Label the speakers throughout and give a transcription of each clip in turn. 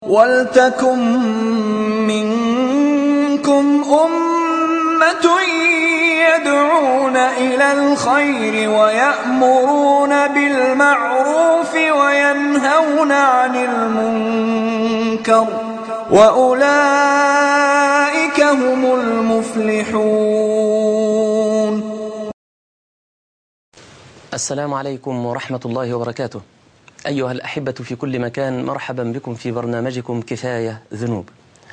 Speaker 1: وَلْتَكُن مِّنكُمْ أُمَّةٌ يَدْعُونَ إِلَى الْخَيْرِ وَيَأْمُرُونَ بِالْمَعْرُوفِ وَيَنْهَوْنَ عَنِ الْمُنكَرِ ۚ وَأُولَٰئِكَ هُمُ الْمُفْلِحُونَ.
Speaker 2: السلام عليكم ورحمة الله وبركاته. أيها الأحبة في كل مكان، مرحبا بكم في برنامجكم كفاية ذنوب.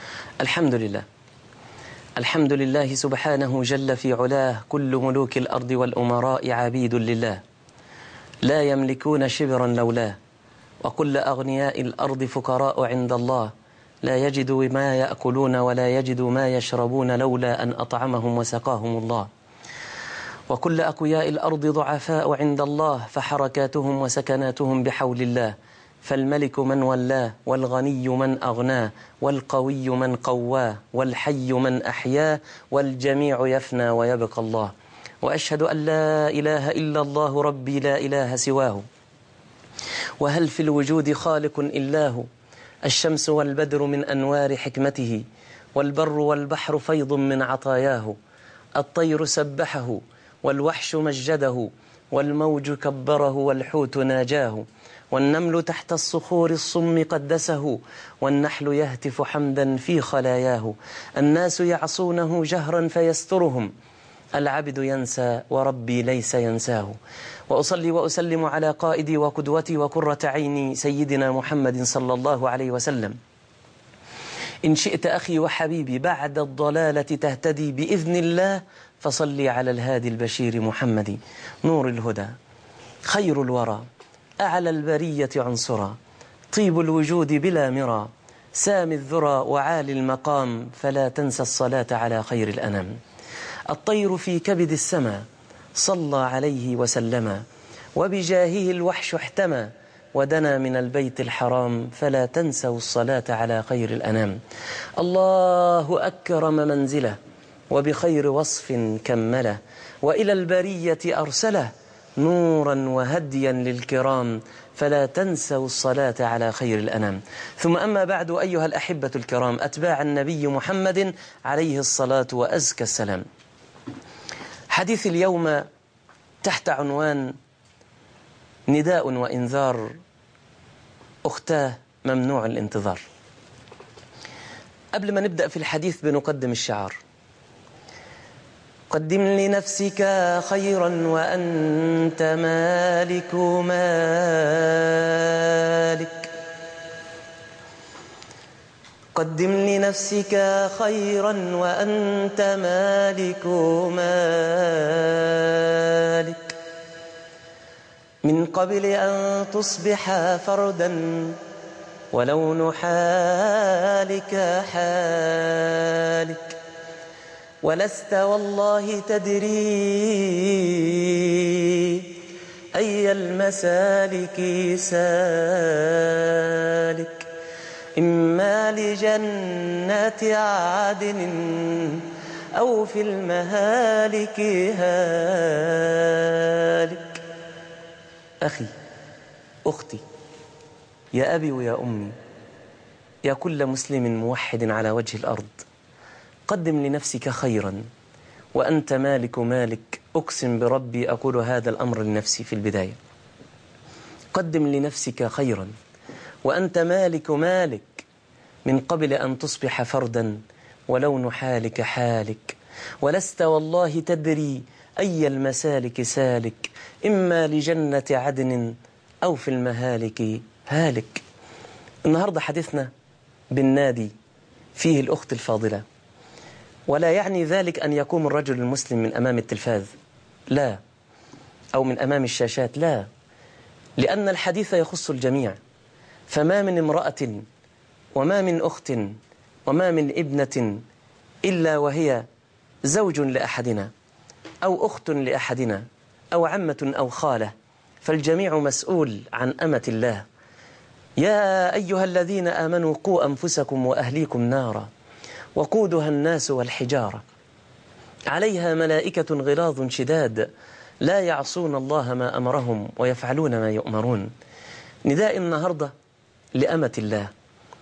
Speaker 2: الحمد لله سبحانه جل في علاه، كل ملوك الأرض والأمراء عبيد لله، لا يملكون شبرا لولاه، وكل أغنياء الأرض فقراء عند الله، لا يجدوا ما يأكلون ولا يجدوا ما يشربون لولا أن أطعمهم وسقاهم الله، وكل أقوياء الأرض ضعفاء عند الله، فحركاتهم وسكناتهم بحول الله، فالملك من ولاه، والغني من أغناه، والقوي من قواه، والحي من أحياه، والجميع يفنى ويبقى الله. وأشهد أن لا إله إلا الله ربي لا إله سواه، وهل في الوجود خالق إلاه، الشمس والبدر من أنوار حكمته، والبر والبحر فيض من عطاياه، الطير سبحه والوحش مجده، والموج كبره والحوت ناجاه، والنمل تحت الصخور الصم قدسه، والنحل يهتف حمدا في خلاياه، الناس يعصونه جهرا فيسترهم، العبد ينسى وربي ليس ينساه. وأصلي وأسلم على قائدي وقدوتي وقرة عيني سيدنا محمد صلى الله عليه وسلم. إن شئت أخي وحبيبي بعد الضلالة تهتدي بإذن الله، فصلي على الهادي البشير محمد، نور الهدى، خير الورى، أعلى البرية عنصرا، طيب الوجود بلا مرى، سامي الذرى وعالي المقام، فلا تنسى الصلاة على خير الأنام. الطير في كبد السماء صلى عليه وسلم، وبجاهه الوحش احتمى، ودنا من البيت الحرام، فلا تنسوا الصلاة على خير الأنام. الله أكرم منزله، وبخير وصف كمله، وإلى البرية أرسله، نورا وهديا للكرام، فلا تنسوا الصلاة على خير الأنام. ثم أما بعد، أيها الأحبة الكرام، أتباع النبي محمد عليه الصلاة وأزكى السلام، حديث اليوم تحت عنوان نداء وإنذار أختاه ممنوع الانتظار. قبل ما نبدأ في الحديث بنقدم الشعار: قدم لنفسك خيرا وأنت مالك مالك، قدم لنفسك خيرا وأنت مالك مالك، من قبل أن تصبح فردا ولون حالك حالك، ولست والله تدري أي المسالك سالك، إما لجنات عدن أو في المهالك هالك. أخي، أختي، يا أبي ويا أمي، يا كل مسلم موحد على وجه الأرض، قدم لنفسك خيرا وأنت مالك مالك. أقسم بربي أقول هذا الأمر لنفسي في البداية: قدم لنفسك خيرا وأنت مالك مالك، من قبل أن تصبح فردا ولون حالك حالك، ولست والله تدري أي المسالك سالك، إما لجنة عدن أو في المهالك هالك. النهاردة حديثنا بالنادي فيه الأخت الفاضلة، ولا يعني ذلك أن يقوم الرجل المسلم من أمام التلفاز، لا، أو من أمام الشاشات، لا، لأن الحديث يخص الجميع. فما من امرأة وما من أخت وما من ابنة إلا وهي زوج لأحدنا أو أخت لأحدنا أو عمة أو خالة، فالجميع مسؤول عن أمة الله. يا أيها الذين آمنوا قوا أنفسكم وأهليكم نارا وقودها الناس والحجارة عليها ملائكة غلاظ شداد لا يعصون الله ما أمرهم ويفعلون ما يؤمرون. نداء النهاردة لأمة الله،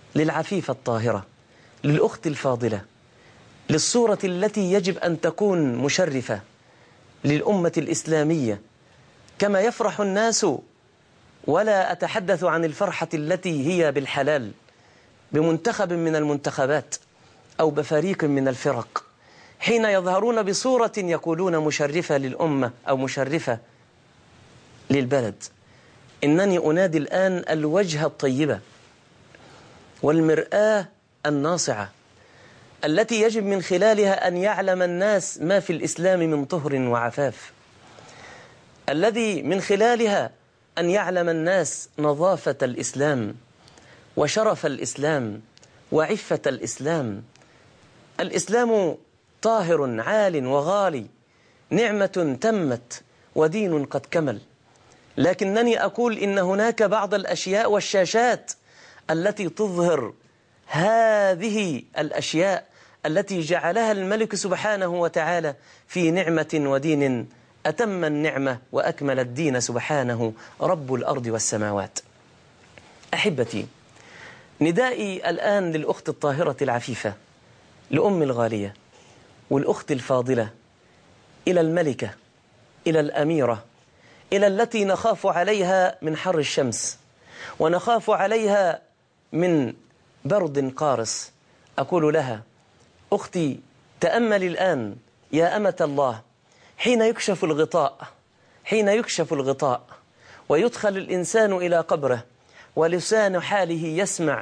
Speaker 2: للعفيفة الطاهرة، للأخت الفاضلة، للصورة التي يجب أن تكون مشرفة للأمة الإسلامية، كما يفرح الناس، ولا أتحدث عن الفرحة التي هي بالحلال، بمنتخب من المنتخبات أو بفريق من الفرق، حين يظهرون بصورة يقولون مشرفة للأمة أو مشرفة للبلد. إنني أنادي الآن الوجه الطيبة والمرآة الناصعة التي يجب من خلالها أن يعلم الناس ما في الإسلام من طهر وعفاف، الذي من خلالها أن يعلم الناس نظافة الإسلام وشرف الإسلام وعفة الإسلام. الإسلام طاهر عال وغالي، نعمة تمت ودين قد كمل. لكنني أقول إن هناك بعض الأشياء والشاشات التي تظهر هذه الأشياء التي جعلها الملك سبحانه وتعالى في نعمة ودين أتم النعمة وأكمل الدين سبحانه رب الأرض والسماوات. أحبتي، ندائي الآن للأخت الطاهرة العفيفة، لأم الغالية والأخت الفاضلة، إلى الملكة، إلى الأميرة، إلى التي نخاف عليها من حر الشمس ونخاف عليها من برد قارس. أقول لها: أختي، تأمل الآن يا أمة الله، حين يكشف الغطاء ويدخل الإنسان إلى قبره ولسان حاله يسمع: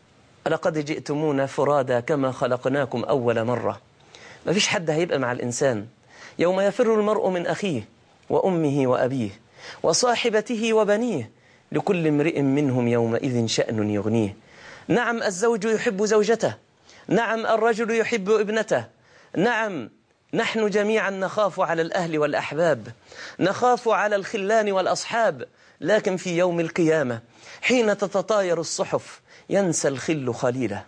Speaker 2: لقد جئتمونا فرادا كما خلقناكم أول مرة. ما فيش حد هيبقى مع الإنسان يوم يفر المرء من أخيه وأمه وأبيه وصاحبته وبنيه، لكل امرئ منهم يومئذ شأن يغنيه. نعم، الزوج يحب زوجته، نعم الرجل يحب ابنته، نعم نحن جميعا نخاف على الأهل والأحباب، نخاف على الخلان والأصحاب. لكن في يوم القيامة حين تتطاير الصحف ينسى الخل خليله،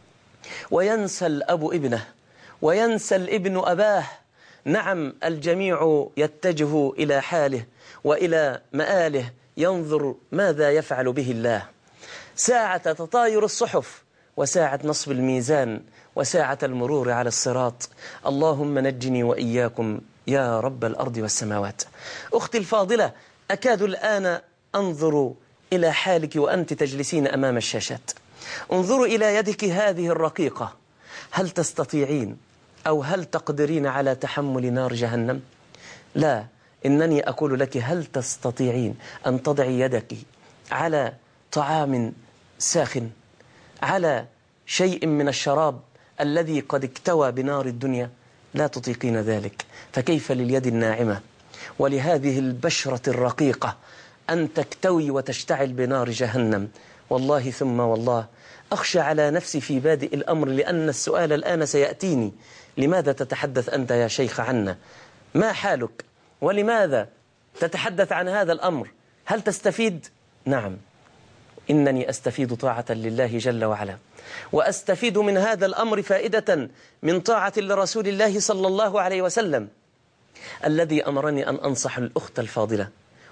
Speaker 2: وينسى الأب ابنه، وينسى الابن أباه. نعم، الجميع يتجه إلى حاله وإلى مآله، ينظر ماذا يفعل به الله. ساعة تطاير الصحف، وساعة نصب الميزان، وساعة المرور على الصراط. اللهم نجني وإياكم يا رب الأرض والسماوات. أختي الفاضلة، أكاد الآن أنظر إلى حالك وأنت تجلسين أمام الشاشات. انظروا إلى يدك هذه الرقيقة، هل تستطيعين أو هل تقدرين على تحمل نار جهنم؟ لا، إنني أقول لك: هل تستطيعين أن تضعي يدك على طعام ساخن، على شيء من الشراب الذي قد اكتوى بنار الدنيا؟ لا تطيقين ذلك، فكيف لليد الناعمة ولهذه البشرة الرقيقة أن تكتوي وتشتعل بنار جهنم؟ والله ثم والله أخشى على نفسي في بادئ الأمر، لأن السؤال الآن سيأتيني: لماذا تتحدث أنت يا شيخ عنا؟ ما حالك؟ ولماذا تتحدث عن هذا الأمر؟ هل تستفيد؟ نعم، إنني أستفيد طاعة لله جل وعلا، وأستفيد من هذا الأمر فائدة من طاعة لرسول الله صلى الله عليه وسلم، الذي أمرني أن أنصح الأخت الفاضلة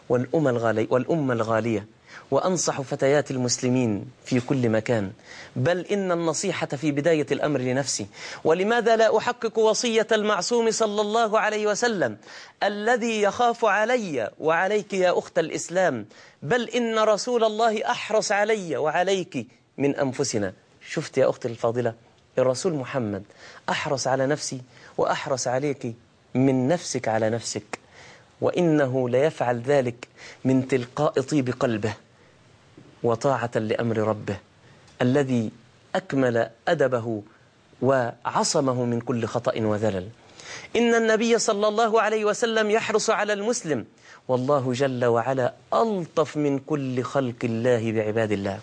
Speaker 2: والأمة الغالية، وأنصح فتيات المسلمين في كل مكان، بل إن النصيحة في بداية الأمر لنفسي. ولماذا لا أحقق وصية المعصوم صلى الله عليه وسلم الذي يخاف علي وعليك يا أخت الإسلام؟ بل إن رسول الله أحرص علي وعليك من أنفسنا. شفت يا أختي الفاضلة، الرسول محمد أحرص على نفسي وأحرص عليك من نفسك على نفسك، وإنه ليفعل ذلك من تلقاء طيب قلبه وطاعة لأمر ربه الذي أكمل أدبه وعصمه من كل خطأ وذلل. إن النبي صلى الله عليه وسلم يحرص على المسلم، والله جل وعلا ألطف من كل خلق الله بعباد الله.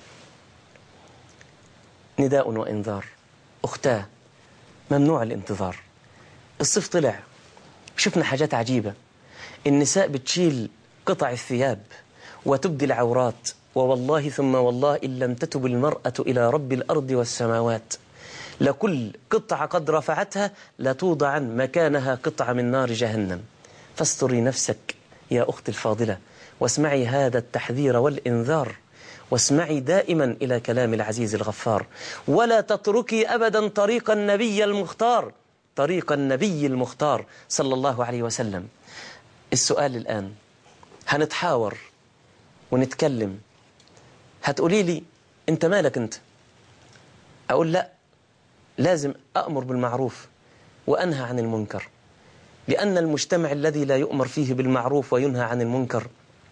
Speaker 2: نداء وإنذار، أختاه، ممنوع الانتظار. الصيف طلع، شفنا حاجات عجيبة. النساء بتشيل قطع الثياب وتبدي العورات، ووالله ثم والله إن لم تتب المرأة إلى رب الأرض والسماوات لكل قطعة قد رفعتها لتوضعن مكانها قطعة من نار جهنم. فاستري نفسك يا أختي الفاضلة، واسمعي هذا التحذير والإنذار، واسمعي دائما إلى كلام العزيز الغفار، ولا تتركي أبدا طريق النبي المختار، طريق النبي المختار صلى الله عليه وسلم. السؤال الآن، هنتحاور ونتكلم، هتقولي لي أنت مالك أنت؟ أقول لا، لازم أأمر بالمعروف وأنهى عن المنكر، لأن المجتمع الذي لا يؤمر فيه بالمعروف وينهى عن المنكر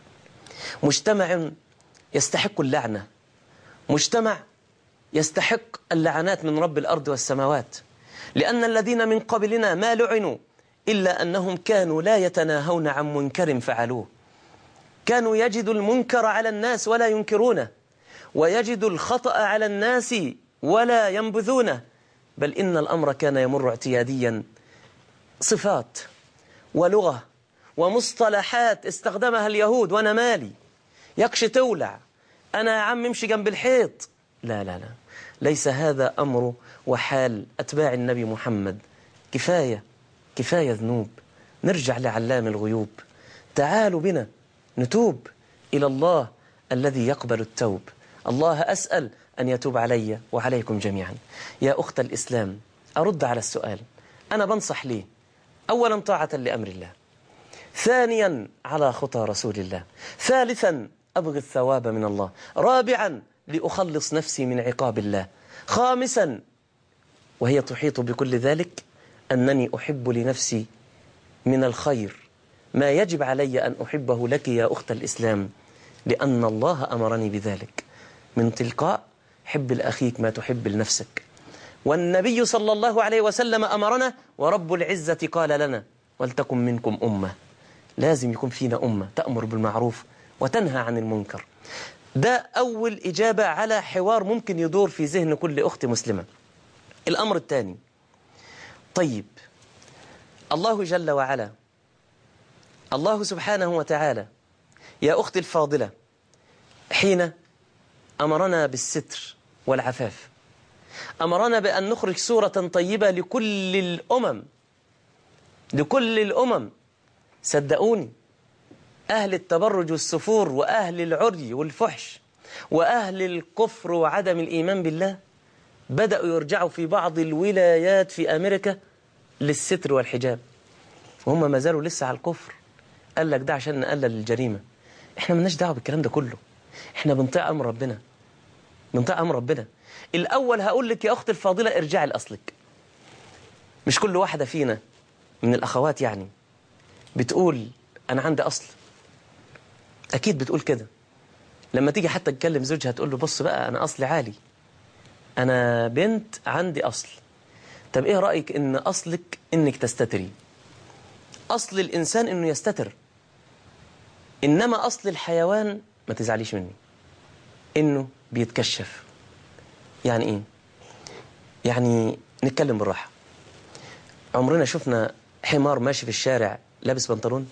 Speaker 2: مجتمع يستحق اللعنة، مجتمع يستحق اللعنات من رب الأرض والسماوات، لأن الذين من قبلنا ما لعنوا إلا أنهم كانوا لا يتناهون عن منكر فعلوه، كانوا يجدوا المنكر على الناس ولا ينكرونه، ويجدوا الخطأ على الناس ولا ينبذونه، بل إن الأمر كان يمر اعتياديا، صفات ولغة ومصطلحات استخدمها اليهود، وأنا مالي يكش تولع، أنا يا عم امشي جنب الحيط. لا لا لا، ليس هذا أمر وحال أتباع النبي محمد. كفاية كفاية ذنوب، نرجع لعلام الغيوب، تعالوا بنا نتوب إلى الله الذي يقبل التوب. الله أسأل أن يتوب علي وعليكم جميعا. يا أخت الإسلام، أرد على السؤال، أنا بنصح ليه؟ أولا طاعة لأمر الله، ثانيا على خطى رسول الله، ثالثا أبغي الثواب من الله، رابعا لأخلص نفسي من عقاب الله، خامسا وهي تحيط بكل ذلك أنني أحب لنفسي من الخير ما يجب علي أن أحبه لك يا أخت الإسلام، لأن الله أمرني بذلك من تلقاء، حب لأخيك ما تحب لنفسك. والنبي صلى الله عليه وسلم أمرنا، ورب العزة قال لنا ولتكن منكم أمة، لازم يكون فينا أمة تأمر بالمعروف وتنهى عن المنكر. ده أول إجابة على حوار ممكن يدور في ذهن كل أخت مسلمة. الأمر الثاني، طيب الله جل وعلا، الله سبحانه وتعالى يا أختي الفاضلة حين أمرنا بالستر والعفاف، أمرنا بأن نخرج صورة طيبة لكل الأمم، لكل الأمم. صدقوني أهل التبرج والسفور وأهل العري والفحش وأهل الكفر وعدم الإيمان بالله بدأوا يرجعوا في بعض الولايات في أمريكا للستر والحجاب، وهم ما زالوا لسه على الكفر. قال لك ده عشان نقلل الجريمة. احنا مالناش دعوة بالكلام ده كله، احنا بنطيع أمر ربنا، بنطيع أمر ربنا. الأول هقول لك يا أخت الفاضلة ارجعي لأصلك. مش كل واحدة فينا من الأخوات يعني بتقول أنا عندي أصل؟ أكيد بتقول كده. لما تيجي حتى تكلم زوجها تقول له بص بقى أنا أصلي عالي، أنا بنت عندي أصل. طب إيه رأيك إن أصلك إنك تستتري؟ أصل الإنسان إنه يستتر، إنما أصل الحيوان ما تزعليش مني إنه بيتكشف. يعني إيه؟ يعني نتكلم بالراحة. عمرنا شفنا حمار ماشي في الشارع لابس بنطلون؟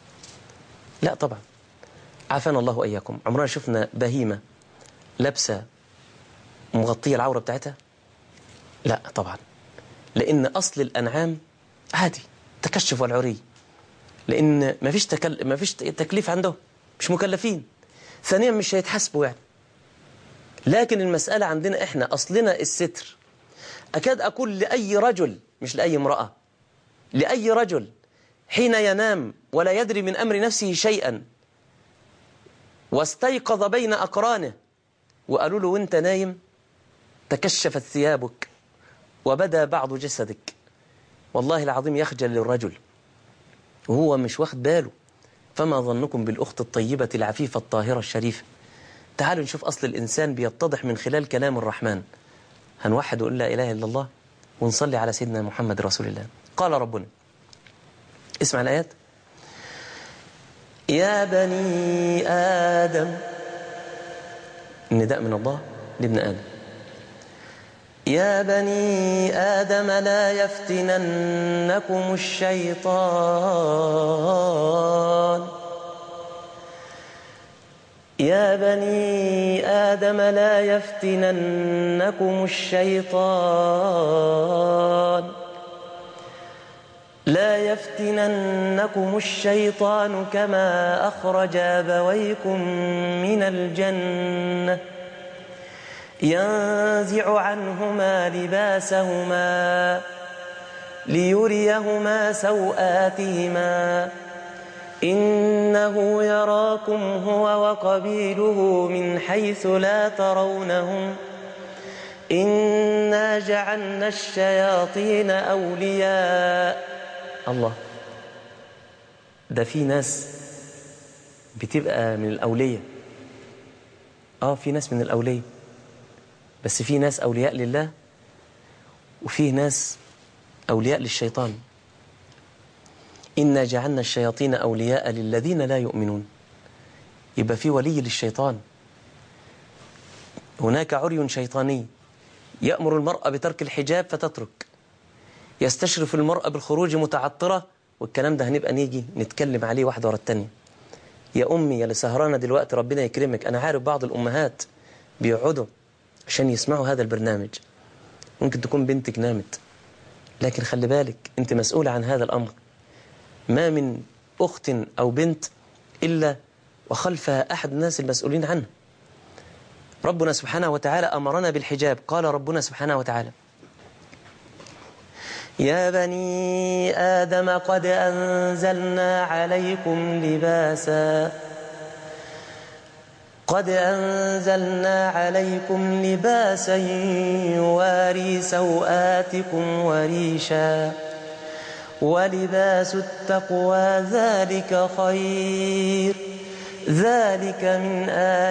Speaker 2: لا طبعا، عافانا الله وإياكم. عمرنا شفنا بهيمة لابسة مغطية العورة بتاعتها؟ لا طبعا، لأن أصل الأنعام عادي تكشف والعري، لأن ما فيش تكليف عندهم، مش مكلفين، ثانيا مش هيتحاسبوا يعني. لكن المسألة عندنا إحنا أصلنا الستر. أكاد أقول لأي رجل، مش لأي امرأة، لأي رجل حين ينام ولا يدري من أمر نفسه شيئا واستيقظ بين أقرانه وقالوا له وانت نايم تكشفت ثيابك وبدا بعض جسدك، والله العظيم يخجل للرجل وهو مش واخد باله، فما ظنكم بالأخت الطيبة العفيفة الطاهرة الشريفة. تعالوا نشوف أصل الإنسان بيتضح من خلال كلام الرحمن. هنوحد ونقول لا إله إلا الله ونصلي على سيدنا محمد رسول الله. قال ربنا، اسمع الآيات: يا بني آدم، النداء من الله لابن آدم، يا بني آدم لا يفتننكم الشيطان، يا بني آدم لا يفتننكم الشيطان لا يفتننكم الشيطان كما أخرج أبويكم من الجنة ينزع عنهما لباسهما ليريهما سوآتهما إنه يراكم هو وقبيله من حيث لا ترونهم إنا جعلنا الشياطين أولياء. الله، ده في ناس بتبقى من الأولياء. في ناس من الأولياء، بس في ناس أولياء لله وفي ناس أولياء للشيطان. إنا جعلنا الشياطين أولياء للذين لا يؤمنون. يبقى في ولي للشيطان. هناك عري شيطاني يأمر المرأة بترك الحجاب فتترك، يستشرف المرأة بالخروج متعطرة، والكلام ده هنبقى نيجي نتكلم عليه واحدة ورا التانية. يا أمي يا اللي سهرانة دلوقتي ربنا يكرمك، أنا عارف بعض الأمهات بيقعدوا عشان يسمعوا هذا البرنامج. ممكن تكون بنتك نامت، لكن خلي بالك أنت مسؤولة عن هذا الأمر. ما من أخت أو بنت إلا وخلفها أحد الناس المسؤولين عنه. ربنا سبحانه وتعالى أمرنا بالحجاب. قال ربنا سبحانه وتعالى: يا بني آدم قد أنزلنا عليكم لباسا يواري سوآتكم وريشا ولباس التقوى ذلك خير ذلك من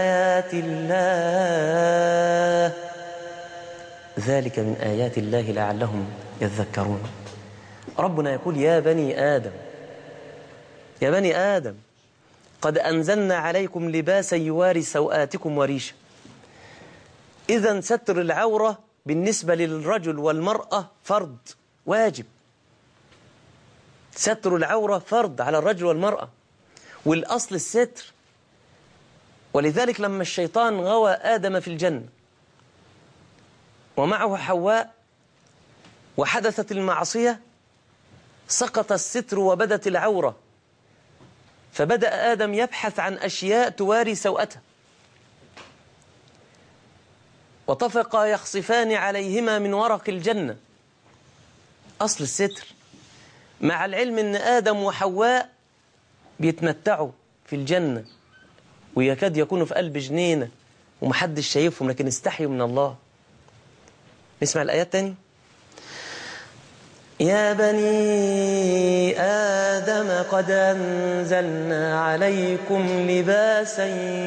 Speaker 2: آيات الله لعلهم يذكرون. ربنا يقول: يا بني آدم قد أنزلنا عليكم لباسا يواري سوآتكم وريشا. إذن ستر العورة بالنسبة للرجل والمرأة فرض واجب. ستر العورة فرض على الرجل والمرأة، والأصل الستر. ولذلك لما الشيطان غوى آدم في الجنة ومعه حواء وحدثت المعصية، سقط الستر وبدت العورة، فبدأ آدم يبحث عن أشياء تواري سوءته، وطفقا يخصفان عليهما من ورق الجنة. أصل الستر، مع العلم أن آدم وحواء بيتمتعوا في الجنة ويكاد يكونوا في قلب جنينة ومحدش شايفهم، لكن استحيوا من الله. نسمع الآيات تاني. يا بني آدم قد أنزلنا عليكم لباسا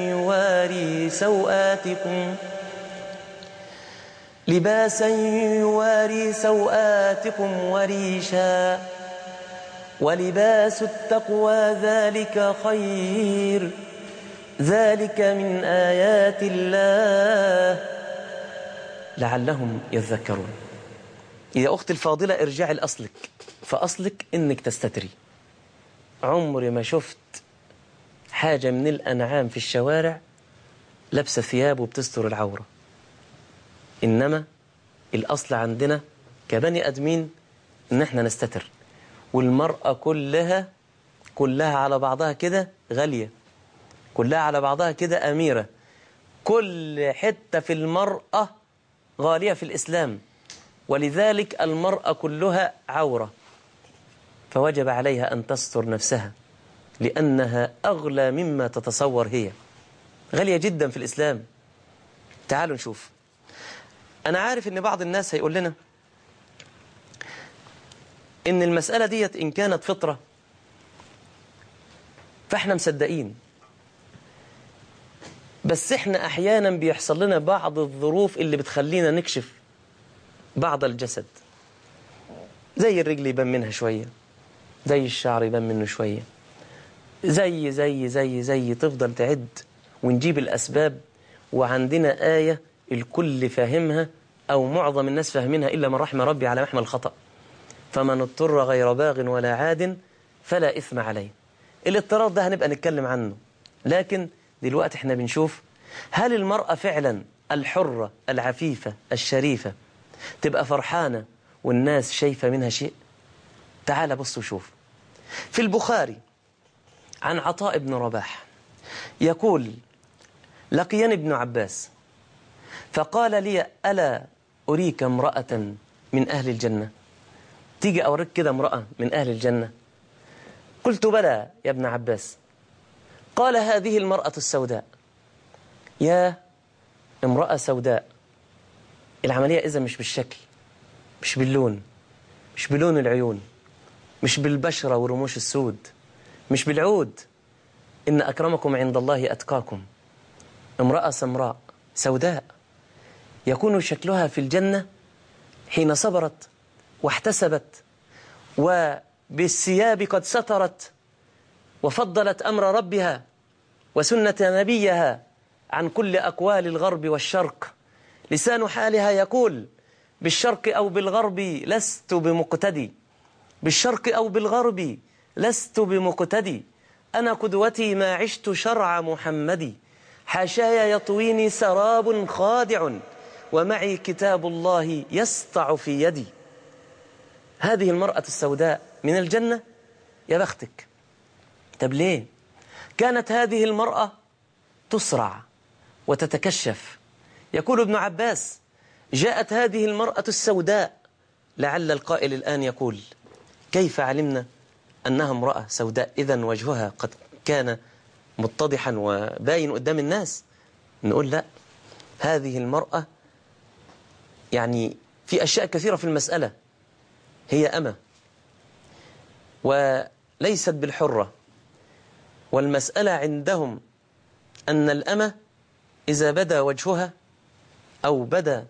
Speaker 2: يواري سوآتكم وريشا ولباس التقوى ذلك خير ذلك من آيات الله لعلهم يذكرون. يا أختي الفاضلة ارجعي لأصلك، فأصلك إنك تستتري. عمري ما شفت حاجة من الأنعام في الشوارع لابسة ثياب وبتستر العورة، إنما الأصل عندنا كبني أدمين إن احنا نستتر. والمرأة كلها على بعضها كده غالية، كلها على بعضها كده أميرة. كل حتة في المرأة غالية في الإسلام، ولذلك المرأة كلها عورة، فوجب عليها أن تستر نفسها لأنها أغلى مما تتصور. هي غالية جدا في الإسلام. تعالوا نشوف. أنا عارف أن بعض الناس هيقول لنا إن المسألة ديت إن كانت فطرة فإحنا مصدقين، بس إحنا أحيانا بيحصل لنا بعض الظروف اللي بتخلينا نكشف بعض الجسد، زي الرجل يبان منها شوية، زي الشعر يبان منه شوية، زي زي زي زي تفضل تعد ونجيب الأسباب. وعندنا آية الكل فاهمها أو معظم الناس فاهمينها إلا من رحم ربي على محمل الخطأ: فمن اضطر غير باغ ولا عاد فلا إثم عليه. الاضطرار ده هنبقى نتكلم عنه، لكن دلوقتي احنا بنشوف هل المرأة فعلا الحرة العفيفة الشريفة تبقى فرحانة والناس شايفة منها شيء؟ تعال بص وشوف. في البخاري عن عطاء بن رباح يقول: لقيني ابن عباس فقال لي: ألا أريك امرأة من أهل الجنة؟ تيجي أوريك كده امرأة من أهل الجنة؟ قلت: بلى يا ابن عباس. قال: هذه المرأة السوداء. يا امرأة سوداء. العملية إذا مش بالشكل، مش باللون، مش بلون العيون، مش بالبشرة ورموش السود، مش بالعود. إن أكرمكم عند الله أتقاكم. امرأة سمراء سوداء يكون شكلها في الجنة حين صبرت واحتسبت وبالثياب قد سترت وفضلت أمر ربها وسنة نبيها عن كل أقوال الغرب والشرق. لسان حالها يقول: بالشرق أو بالغرب لست بمقتدي، بالشرق أو بالغرب لست بمقتدي، أنا قدوتي ما عشت شرع محمد، حاشاي يطويني سراب خادع ومعي كتاب الله يسطع في يدي. هذه المرأة السوداء من الجنة، يا بختك. طب ليه كانت هذه المرأة تسرع وتتكشف؟ يقول ابن عباس: جاءت هذه المرأة السوداء. لعل القائل الآن يقول: كيف علمنا أنها امرأة سوداء؟ إذن وجهها قد كان متضحا وباين قدام الناس. نقول: لا، هذه المرأة يعني في أشياء كثيرة في المسألة. هي أمة وليست بالحرة، والمسألة عندهم أن الأمة إذا بدا وجهها أو بدا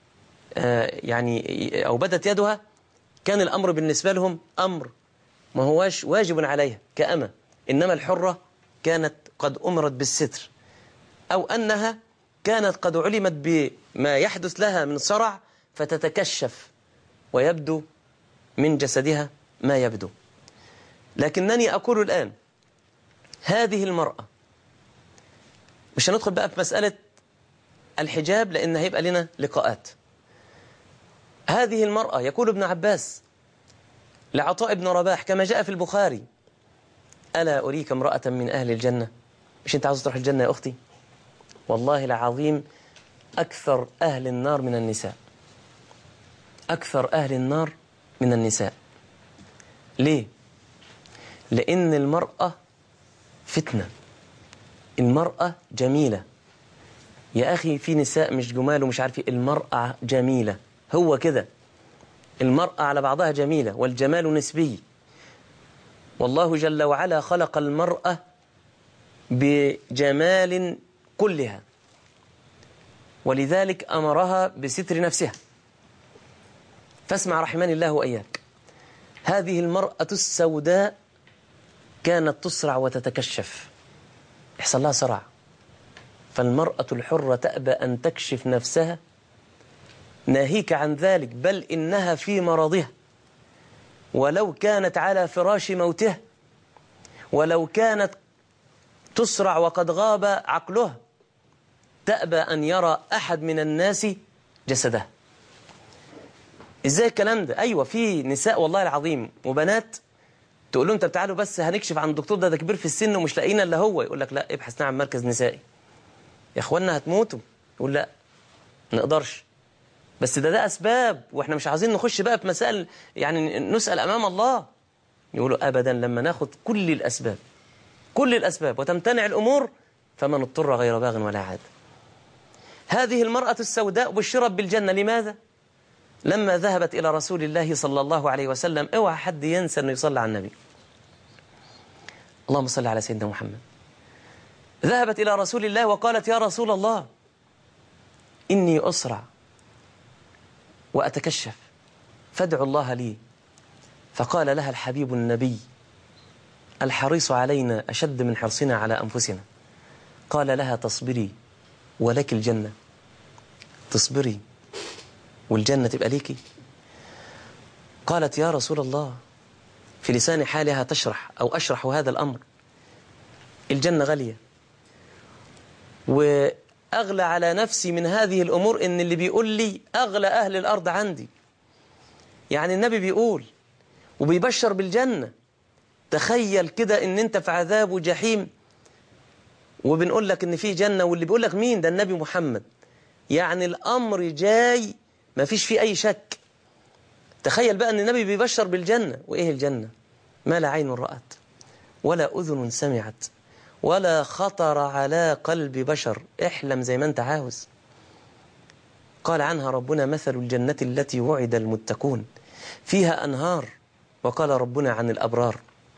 Speaker 2: أو بدت يدها كان الأمر بالنسبة لهم أمر ما هواش واجب عليها كأمة، إنما الحرة كانت قد أمرت بالستر، أو أنها كانت قد علمت بما يحدث لها من صرع فتتكشف ويبدو من جسدها ما يبدو. لكنني أقول الآن: هذه المرأة، مش هندخل بقى في مسألة الحجاب لأن هيبقى لنا لقاءات. هذه المرأة يقول ابن عباس لعطاء بن رباح كما جاء في البخاري: ألا أريك امرأة من أهل الجنة؟ مش أنت عاوز تروح الجنة يا أختي؟ والله العظيم أكثر أهل النار من النساء، أكثر أهل النار من النساء. ليه؟ لأن المرأة فتنة، المرأة جميلة يا أخي. في نساء مش جمال ومش عارف، المرأة جميلة، هو كده. المرأة على بعضها جميلة، والجمال نسبي. والله جل وعلا خلق المرأة بجمال كلها، ولذلك أمرها بستر نفسها. فاسمع رحمن الله وإياك: هذه المرأة السوداء كانت تسرع وتتكشف، يحصل لها صرع، فالمرأة الحرة تأبى أن تكشف نفسها، ناهيك عن ذلك بل إنها في مرضها، ولو كانت على فراش موتها، ولو كانت تسرع وقد غاب عقلها، تأبى أن يرى أحد من الناس جسدها. إزاي الكلام ده؟ أيوة، في نساء والله العظيم وبنات تقول له: أنت بتعالوا بس هنكشف عن الدكتور ده كبير في السن ومش لاقينا إلا هو. يقول لك: لا، ابحث عن مركز نسائي. يا إخوانا هتموتوا. يقول: لا نقدرش. بس ده أسباب، وإحنا مش عايزين نخش بقى في مسائل يعني نسأل أمام الله. يقولوا: أبدا، لما ناخد كل الأسباب، كل الأسباب وتمتنع الأمور فمن اضطر غير باغ ولا عاد. هذه المرأة السوداء بشرت بالجنة. لماذا؟ لما ذهبت إلى رسول الله صلى الله عليه وسلم، اوعى حد ينسى أنه يصلي على النبي، اللهم صل على سيدنا محمد. ذهبت إلى رسول الله وقالت: يا رسول الله، إني أسرع وأتكشف فادعوا الله لي. فقال لها الحبيب النبي الحريص علينا أشد من حرصنا على أنفسنا، قال لها: تصبري ولك الجنة. تصبري والجنة تبقى ليكي. قالت: يا رسول الله، في لسان حالها تشرح أو أشرح هذا الأمر، الجنة غالية، وأغلى على نفسي من هذه الأمور إن اللي بيقول لي أغلى أهل الأرض عندي. يعني النبي بيقول: وبيبشر بالجنة. تخيل كده ان انت في عذاب وجحيم وبنقول لك ان في جنة، واللي بيقول لك مين؟ ده النبي محمد. يعني الامر جاي ما فيش فيه اي شك. تخيل بقى ان النبي بيبشر بالجنة. وايه الجنة؟ ما لا عين رأت ولا اذن سمعت ولا خطر على قلب بشر. احلم زي ما انت عاوز. قال عنها ربنا: مثل الجنة التي وعد المتقون فيها أنهار. وقال ربنا عن الأبرار: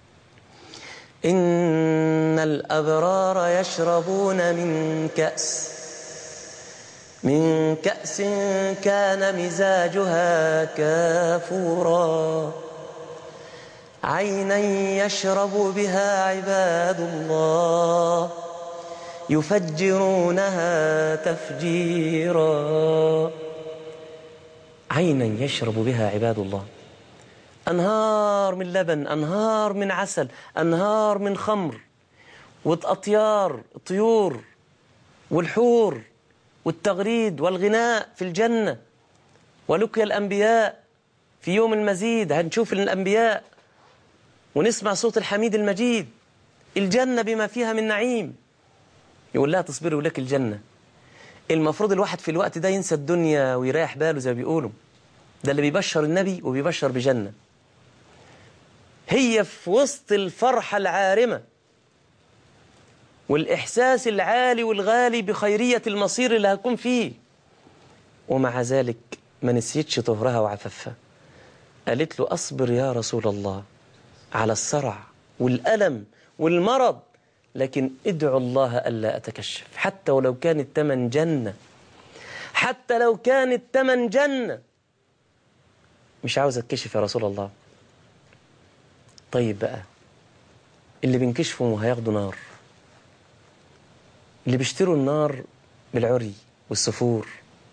Speaker 2: إن الأبرار يشربون من كأس كان مزاجها كافورا عينا يشرب بها عباد الله يفجرونها تفجيرا. عينا يشرب بها عباد الله. أنهار من لبن، أنهار من عسل، أنهار من خمر، والأطيار الطيور والحور والتغريد والغناء في الجنة. ولقي الأنبياء في يوم المزيد، هنشوف الأنبياء ونسمع صوت الحميد المجيد. الجنة بما فيها من نعيم. يقول لها: تصبري ولك الجنة. المفروض الواحد في الوقت ده ينسى الدنيا ويريح باله زي ما بيقولوا. ده اللي بيبشر النبي وبيبشر بجنة. هي في وسط الفرحة العارمة والإحساس العالي والغالي بخيرية المصير اللي هتكون فيه، ومع ذلك ما نسيتش طهرها وعففها. قالت له: أصبر يا رسول الله على الصرع والألم والمرض، لكن ادعو الله ألا أتكشف، حتى ولو كان الثمن جنة، حتى لو كان الثمن جنة. مش عاوز أتكشف يا رسول الله. طيب بقى، اللي بينكشفوا هياخدوا نار، اللي بيشتروا النار بالعري والسفور.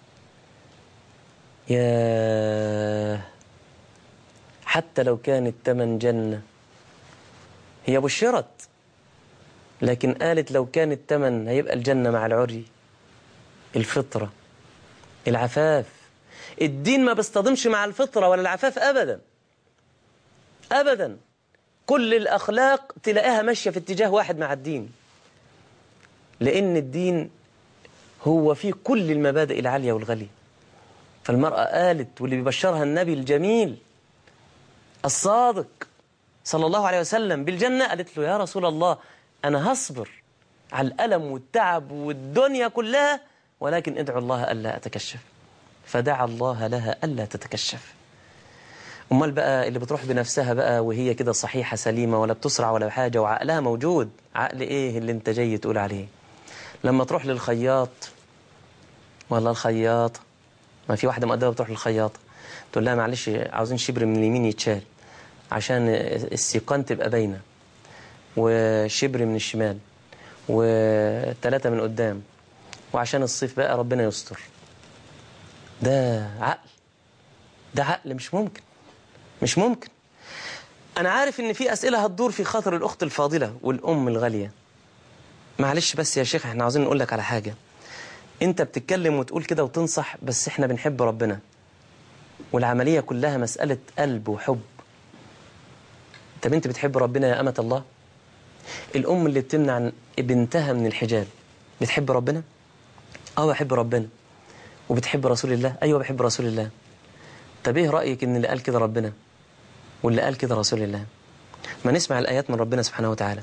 Speaker 2: يا حتى لو كان الثمن جنة. هي بشرت، لكن قالت لو كان الثمن هيبقى الجنة مع العري. الفطرة، العفاف. الدين ما بيصطدمش مع الفطرة ولا العفاف أبدا أبدا. كل الأخلاق تلاقيها ماشية في اتجاه واحد مع الدين، لأن الدين هو فيه كل المبادئ العالية والغالية. فالمرأة قالت، واللي بيبشرها النبي الجميل الصادق صلى الله عليه وسلم بالجنة، قالت له: يا رسول الله، أنا هصبر على الألم والتعب والدنيا كلها، ولكن ادعو الله ألا أتكشف. فدعا الله لها ألا تتكشف. أمال بقى اللي بتروح بنفسها بقى وهي كده صحيحة سليمة، ولا بتسرع ولا حاجة، وعقلها موجود. عقل إيه اللي أنت جاي تقول عليه؟ لما تروح للخياط ولا الخياط، ما في واحدة مقدمة بتروح للخياط تقول لها: معلش عاوزين شبر من اليمين يتشال عشان السيقان تبقى باينة، وشبر من الشمال، وثلاثة من قدام، وعشان الصيف بقى ربنا يستر. ده عقل، ده عقل مش ممكن، مش ممكن. أنا عارف إن في أسئلة هتدور في خاطر الأخت الفاضلة والأم الغالية. معلش بس يا شيخ، احنا عاوزين نقول لك على حاجة. انت بتتكلم وتقول كده وتنصح، بس احنا بنحب ربنا، والعملية كلها مسألة قلب وحب. انت بنت بتحب ربنا يا أمة الله؟ الأم اللي بتمنع بنتها من الحجاب بتحب ربنا؟ بحب ربنا. وبتحب رسول الله؟ أيوة بحب رسول الله. طب ايه رأيك ان اللي قال كده ربنا واللي قال كده رسول الله؟ ما نسمع الآيات من ربنا سبحانه وتعالى: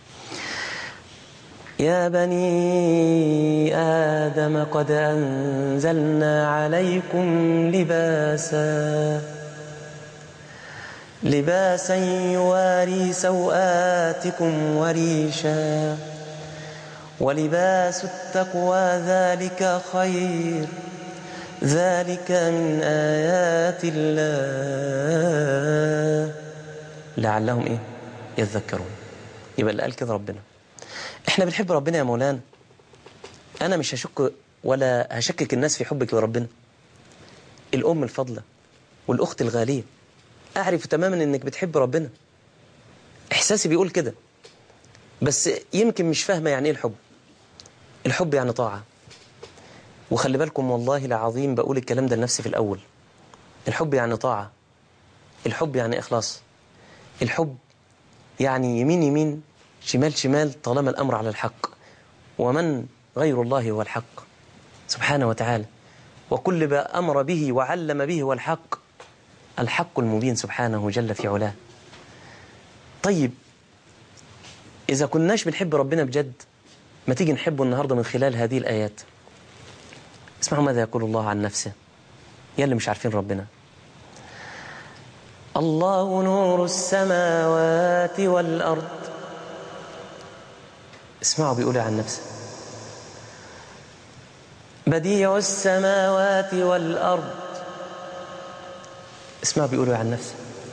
Speaker 2: يا بني آدم قد أنزلنا عليكم لباسا يواري سوآتكم وريشا ولباس التقوى ذلك خير ذلك من آيات الله لعلهم يذكرون. يبقى اللي قال كده ربنا. احنا بنحب ربنا يا مولانا. انا مش هشك ولا هشكك الناس في حبك لربنا. الام الفضلة والاخت الغالية اعرف تماما انك بتحب ربنا. احساسي بيقول كده، بس يمكن مش فاهمة يعني ايه الحب. الحب يعني طاعة. وخلي بالكم والله العظيم بقول الكلام ده لنفسي في الاول. الحب يعني طاعة، الحب يعني اخلاص، الحب يعني يمين يمين شمال شمال طالما الأمر على الحق، ومن غير الله هو الحق سبحانه وتعالى، وكل ما أمر به وعلم به هو الحق، الحق المبين سبحانه جل في علاه. طيب إذا كناش بنحب ربنا بجد، ما تيجي نحبه النهاردة من خلال هذه الآيات. اسمعوا ماذا يقول الله عن نفسه يا اللي مش عارفين ربنا. الله نور السماوات والأرض. اسمعوا بيقول عن نفسه بديع السماوات والأرض. اسمعوا بيقول عن نفسه